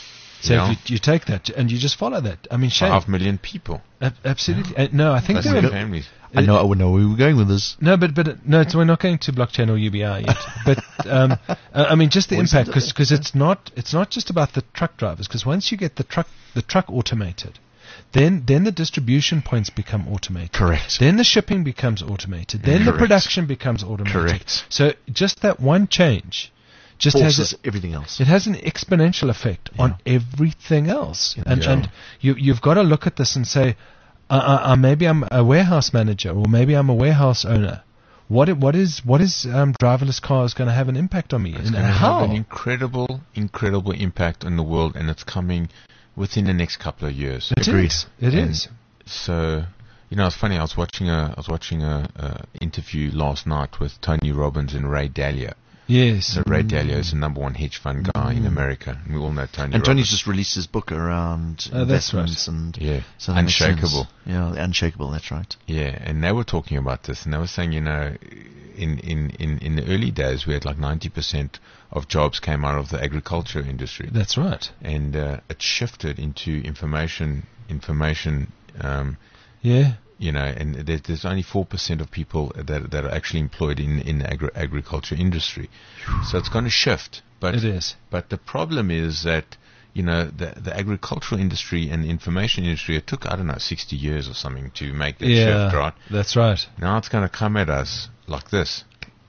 So Yeah. if you, you take that and you just follow that. I mean, Shane, five million people. ab- absolutely. Uh, no, I think That's there their are, families. I know. I would know where we were going with this. no, but but uh, no, it's, we're not going to blockchain or U B I yet. But um, uh, I mean, just the Well, impact, isn't it- because it's not it's not just about the truck drivers. Because once you get the truck the truck automated, then then the distribution points become automated. Correct. Then the shipping becomes automated. Then the Correct. production becomes automated. Correct. So just that one change, just has Forces a, everything else. it has an exponential effect on Yeah. everything else. And Yeah. and you you've got to look at this and say, uh, uh, uh, maybe I'm a warehouse manager, or maybe I'm a warehouse owner. What i- what is what is um, driverless cars going to have an impact on me, It's and, going and to how? have an incredible, incredible impact on the world, and it's coming within the next couple of years. It Agreed. is. It And is. So, you know, it's funny. I was watching a, I was watching a, a interview last night with Tony Robbins and Ray Dalio. Yes. So Ray Dalio is the number one hedge fund guy in America, and we all know Tony. And Tony's Robbins. just released his book around Oh, that's right. investments and Yeah. so that makes sense. Unshakable. Yeah, unshakable. That's right. Yeah, and they were talking about this, and they were saying, you know, in, in, in, in the early days, we had like ninety percent of jobs came out of the agriculture industry, That's right. and uh, it shifted into information, information, um, Yeah. you know, and there, there's only four percent of people that that are actually employed in in the agri- agriculture industry, so it's going to shift. But It is. but the problem is that, you know, the the agricultural industry and the information industry, it took, I don't know, sixty years or something to make that Yeah. shift, right? That's right. Now it's going to come at us like this.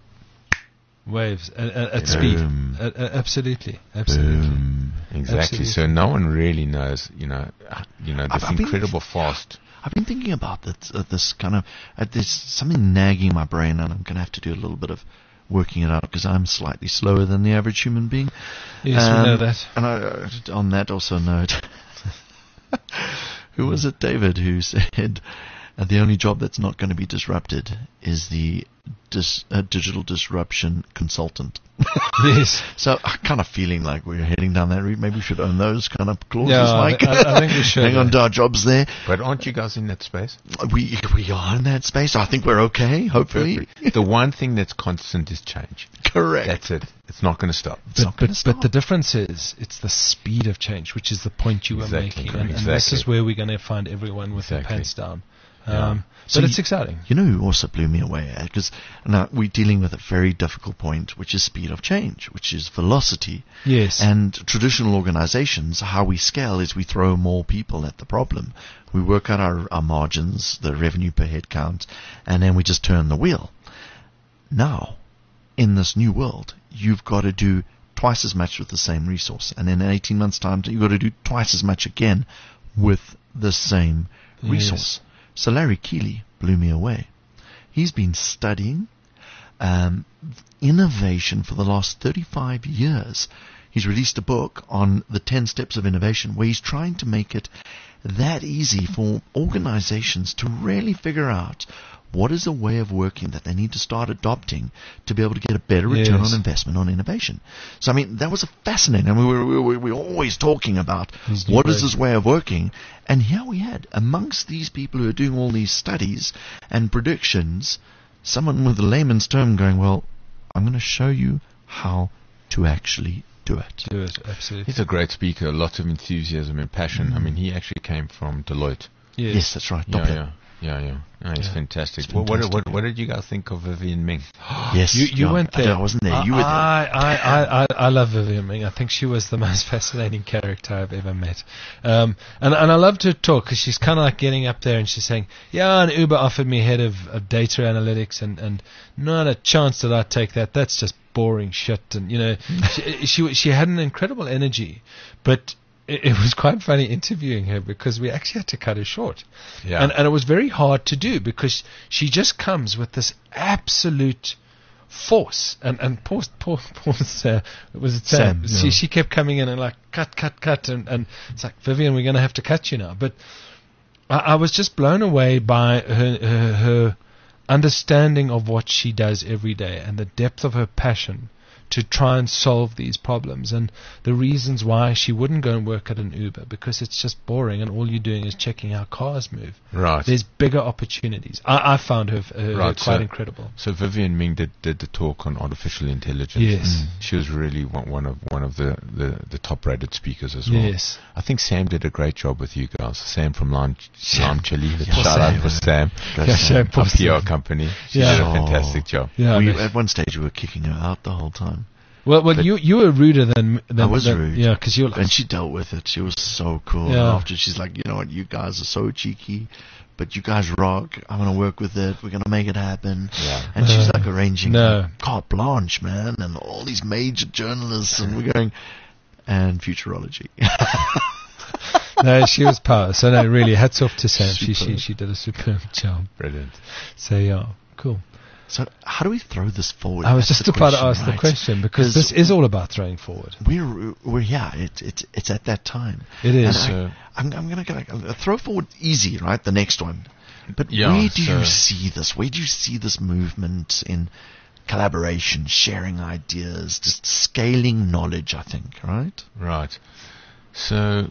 Waves at, at, at Yeah. speed. Boom. Uh, uh, absolutely. Absolutely. Boom. Exactly. Absolutely. So no one really knows, you know, uh, you know, this I've- I've been- incredible fast. I've been thinking about this, uh, this kind of, uh, there's something nagging my brain, and I'm going to have to do a little bit of working it out because I'm slightly slower than the average human being. Yes, Um, we know that. And I, uh, on that also note, who was it, David, who said uh, the only job that's not going to be disrupted is the dis, uh, digital disruption consultant. Yes. So I'm kind of feeling like we're heading down that route. Maybe we should own those kind of clauses, Yeah, I Mike. thi- I- I think we should, Hang on yeah. to our jobs there. But aren't you guys in that space? We we are in that space. I think we're okay. Hopefully, Perfect. The one thing that's constant is change. correct. That's it. It's not going to stop. It's not But, gonna but, but the stop. difference is it's the speed of change, which is the point you were Exactly, making. And, and this exactly. is where we're going to find everyone with their Exactly. pants down. Yeah. Um, So but it's you- exciting. You know who also blew me away? Because now we're dealing with a very difficult point, which is speed of change, which is velocity. Yes. And traditional organizations, how we scale is we throw more people at the problem. We work out our, our margins, the revenue per head count, and then we just turn the wheel. Now, in this new world, you've got to do twice as much with the same resource. And in eighteen months' time, you've got to do twice as much again with the same resource. Yes. So Larry Keeley blew me away. He's been studying um, innovation for the last thirty-five years. He's released a book on the ten steps of innovation where he's trying to make it that easy for organizations to really figure out what is a way of working that they need to start adopting to be able to get a better return yes. on investment on innovation. So, I mean, that was a fascinating. I mean, we were, we were, we were always talking about what is this way of working. And here we had, amongst these people who are doing all these studies and predictions, someone with a layman's term going, well, I'm going to show you how to actually do it. Do it, absolutely. He's a great speaker, lots of enthusiasm and passion. Mm. I mean, he actually came from Deloitte. Yes, yes that's right. Yeah, yeah. Yeah, yeah. Oh, he's yeah. fantastic. It's fantastic. What, what, what did you guys think of Vivian Ming? Yes. You, you no, went there. I, I wasn't there. You I, were there. I, I, I, I love Vivian Ming. I think she was the most fascinating character I've ever met. Um, and, and I loved her talk because she's kind of like getting up there and she's saying, yeah, and Uber offered me head of, of data analytics and, and not a chance that I'd take that. That's just boring shit. And, you know, she, she, she had an incredible energy, but it, it was quite funny interviewing her because we actually had to cut her short. Yeah. And, and it was very hard to do because she just comes with this absolute force. And, and poor, poor, poor uh, was it Sam? Sam she, yeah. she kept coming in and like, cut, cut, cut. And, and it's like, Vivian, we're going to have to cut you now. But I, I was just blown away by her, her, her understanding of what she does every day and the depth of her passion to try and solve these problems and the reasons why she wouldn't go and work at an Uber because it's just boring and all you're doing is checking how cars move. Right. There's bigger opportunities. I, I found her, her right, quite so, incredible. So Vivian Ming did, did the talk on artificial intelligence. Yes. Mm. She was really one, one of one of the, the, the top rated speakers as well. Yes. I think Sam did a great job with you guys. Sam from Lime, Lime Chili. Yeah, Shout Sam. out for Sam. Yeah, Sam. Our P R company. She yeah. did a fantastic job. Yeah, we, at one stage we were kicking her out the whole time. Well, well, you you were ruder than, than I was than, rude. Yeah, because you were like, and she dealt with it. She was so cool. Yeah. After she's like, you know what, you guys are so cheeky, but you guys rock. I'm gonna work with it. We're gonna make it happen. Yeah. And she's Uh, like arranging no. carte blanche, man, and all these major journalists, and we're going and futurology. No, she was power. So no, really, hats off to Sam. She Superb. she she did a superb job. Brilliant. So yeah, cool. So how do we throw this forward? I was That's just the about to question, ask right? the question because this is all about throwing forward. We're we're yeah, it's it's it's at that time. It is. And I, I'm I'm gonna, gonna throw forward easy, right? The next one. But Yeah, where do so you see this? Where do you see this movement in collaboration, sharing ideas, just scaling knowledge? I think, right? Right. So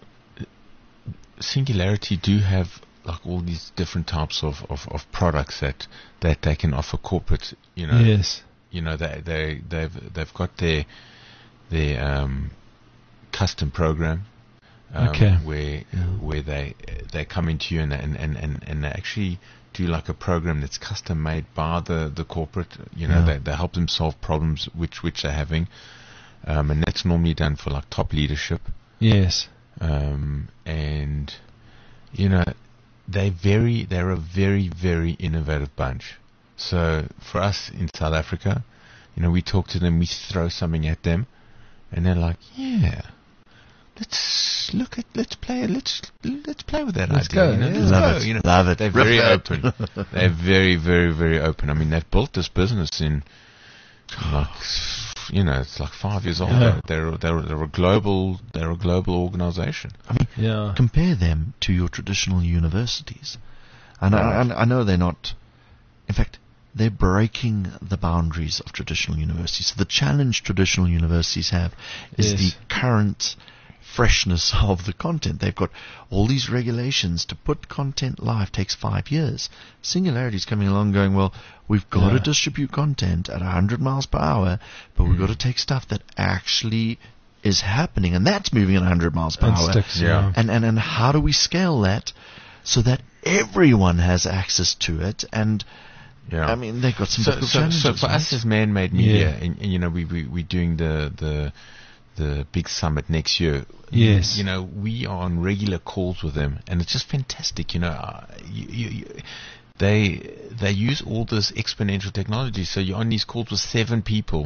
Singularity do have like all these different types of, of, of products that, that they can offer corporate, you know. Yes. You know, they they they've they've got their their um, custom program um, Okay. where where they they come into you and and, and, and, and they actually do like a program that's custom made by the, the corporate. You know, Yeah. they they help them solve problems which which they're having, um, and that's normally done for like top leadership. Yes. Um, and you know, they very they're a very very innovative bunch. So for us in South Africa, you know, we talk to them, we throw something at them, and they're like, yeah, let's look at let's play let's let's play with that Let's idea. go, You know, yeah. let's Love go. it. You know, Love it. they're Rip very it. open. They're very very very open. I mean, they've built this business in like, you know, it's like five years old. Yeah. They're they're they're a global they're a global organization. I mean, Yeah. compare them to your traditional universities, and Right. I, I, I know they're not. In fact, they're breaking the boundaries of traditional universities. So the challenge traditional universities have is Yes. the current freshness of the content. They've got all these regulations. To put content live takes five years. Singularity's coming along going, well, we've got Yeah. to distribute content at one hundred miles per hour, but we've got to take stuff that actually is happening, and that's moving at one hundred miles per And hour. sticks, Yeah. yeah. And, and, and how do we scale that so that everyone has access to it? And Yeah. I mean, they've got some so, difficult so, challenges. so for right? us as man-made media, Yeah. and, and you know, we we we're doing the the the big summit next year. Yes. You know, we are on regular calls with them, and it's just fantastic. You know, uh, you, you, you, they they use all this exponential technology. So you're on these calls with seven people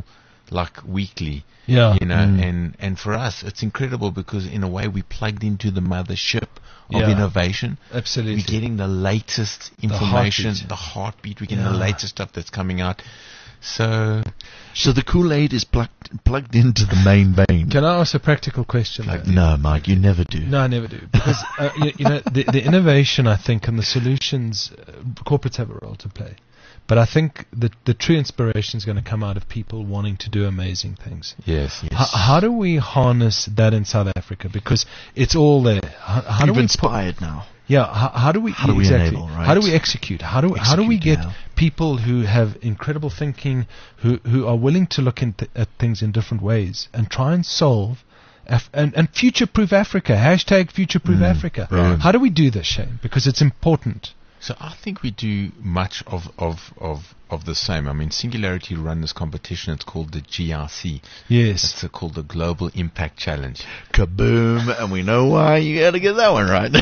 like weekly. Yeah. You know, Mm. and, and for us, it's incredible because in a way we plugged into the mothership of Yeah. innovation. Absolutely. We're getting the latest information, heartbeat. the heartbeat. We're getting Yeah. the latest stuff that's coming out. So, So the Kool-Aid is plugged plugged into the main vein. Can I ask a practical question? though? No, Mike, you never do. No, I never do. Because, uh, you, you know, the, the innovation, I think, and the solutions, uh, corporates have a role to play. But I think that the true inspiration is going to come out of people wanting to do amazing things. yes. Yes. H- how do we harness that in South Africa? Because it's all there. How, how do You've we inspired now. Yeah, how, how do we How do we exactly? enable, right? How do we execute? How do how do we Execute, get yeah. people who have incredible thinking, who who are willing to look into, at things in different ways and try and solve, Af- and and future-proof Africa. Hashtag future-proof Mm, Africa. brilliant. How do we do this, Shane? Because it's important. So I think we do much of, of, of, of the same. I mean, Singularity run this competition. It's called the G R C. Yes. It's uh, called the Global Impact Challenge. Kaboom! And we know why you got to get that one right.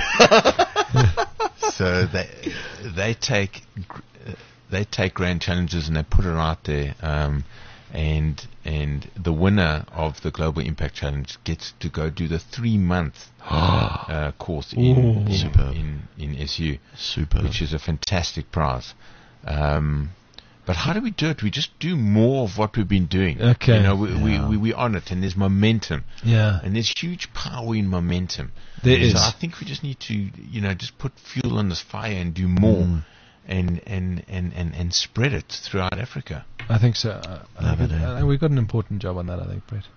So they they take gr- uh, they take grand challenges and they put it out there. Um, and and the winner of the Global Impact Challenge gets to go do the three month uh, course in Ooh. in, Superb. in in S U. Super. Which is a fantastic prize. Um, but how do we do it? We just do more of what we've been doing. Okay. You know, we, Yeah. we, we, we're on it, and there's momentum. Yeah. And there's huge power in momentum. There so is. I think we just need to, you know, just put fuel on this fire and do more Mm. and, and, and, and, and spread it throughout Africa. I think so. Uh, I Love think it, it- eh? I think we've got an important job on that. I think, Brett.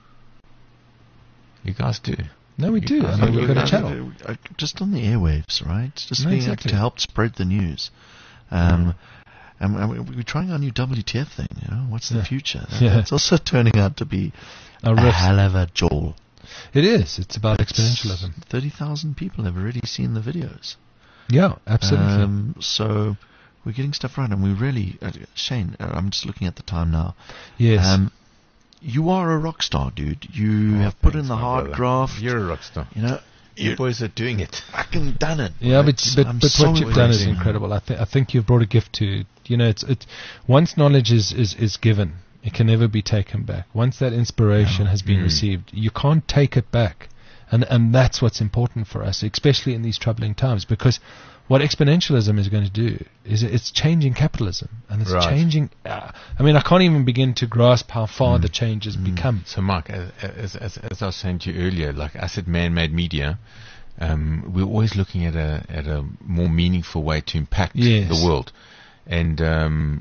You guys do. No, we do. I mean, we've got a channel. Uh, Just on the airwaves, right? Just No, being exactly. to help spread the news. Um, and, and we- we're trying our new W T F thing. You know, what's the Yeah. future? That, Yeah. That's also turning out to be A a risk. hell of a joel. It is. It's about exponentialism. Thirty thousand people have already seen the videos. Yeah, absolutely. Um, so we're getting stuff right, and we really, uh, Shane. Uh, I'm just looking at the time now. yes. Um, you are a rock star, dude. You Oh, have put thanks, in the my hard brother. graft. You're a rock star. You know, You you boys are doing it. fucking done it. Yeah, right? but but, I'm but so what you've done is impressed. incredible. I think I think you've brought a gift to you know it's it's once knowledge is, is, is given, it can never be taken back. Once that inspiration Yeah. has been Mm. received, you can't take it back, and and that's what's important for us, especially in these troubling times, because what exponentialism is going to do is it's changing capitalism, and it's Right. changing. Uh, I mean, I can't even begin to grasp how far Mm. the change has Mm. become. So, Mark, as, as, as, as I was saying to you earlier, like us at Man-Made Media, um, we're always looking at a at a more meaningful way to impact Yes. the world, and um,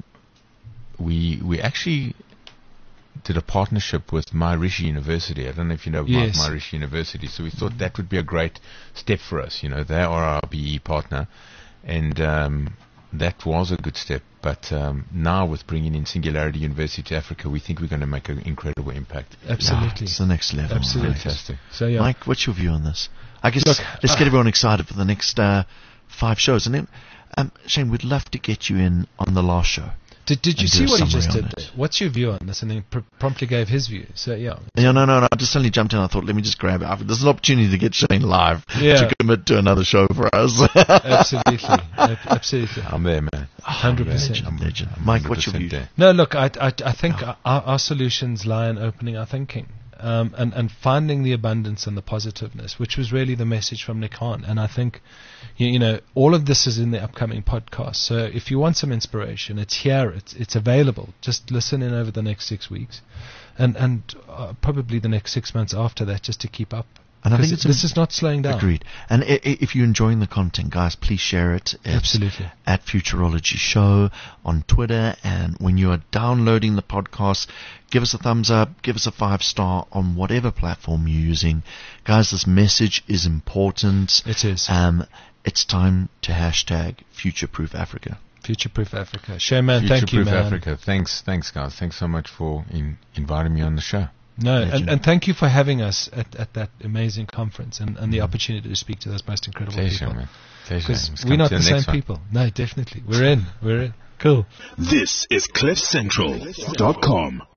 we we actually did a partnership with Maharishi University. I don't know if you know Yes. about Maharishi University. So we thought that would be a great step for us. You know, they are our B E partner, and um, that was a good step. But um, now with bringing in Singularity University to Africa, we think we're going to make an incredible impact. Absolutely. It's the next level. Absolutely. right? Fantastic. So yeah. Mike, what's your view on this? I guess Look, let's uh, get everyone excited for the next uh, five shows. And then, um, Shane, we'd love to get you in on the last show. Did, did you and see do a what he just summary did on there? it. What's your view on this? And then pr- promptly gave his view. So yeah. No, no, no, no. I just suddenly jumped in. I thought, let me just grab it. I- There's an opportunity to get Shane live Yeah. to commit to another show for us. Absolutely. Ab- Absolutely. I'm there, man. one hundred percent. Legend, legend. I'm Mike, what's your one hundred view? percent No, look, I, I, I think our, our solutions lie in opening our thinking um, and, and finding the abundance and the positiveness, which was really the message from Nick Hahn. And I think, you, you know, all of this is in the upcoming podcast. So if you want some inspiration, it's here, it's, it's available. Just listen in over the next six weeks and, and uh, probably the next six months after that, just to keep up. And I think 'Cause it's this im- is not slowing down. Agreed. And I- I- if you're enjoying the content, guys, please share it. It's Absolutely. at Futurology Show on Twitter. And when you are downloading the podcast, give us a thumbs up, give us a five star on whatever platform you're using. Guys, this message is important. It is. Um, it's time to hashtag future-proof Africa. Future-proof Africa. Shane, man, thank you, Future-proof man. Africa. Thanks, thanks, guys. Thanks so much for in, inviting me on the show. No, Legend. and, and thank you for having us at, at that amazing conference and, and the opportunity to speak to those most incredible Pleasure, people. man. Pleasure. Because Let's we're come not to the same next one. people. No, definitely. We're in. We're in. Cool. This is cliff central dot com.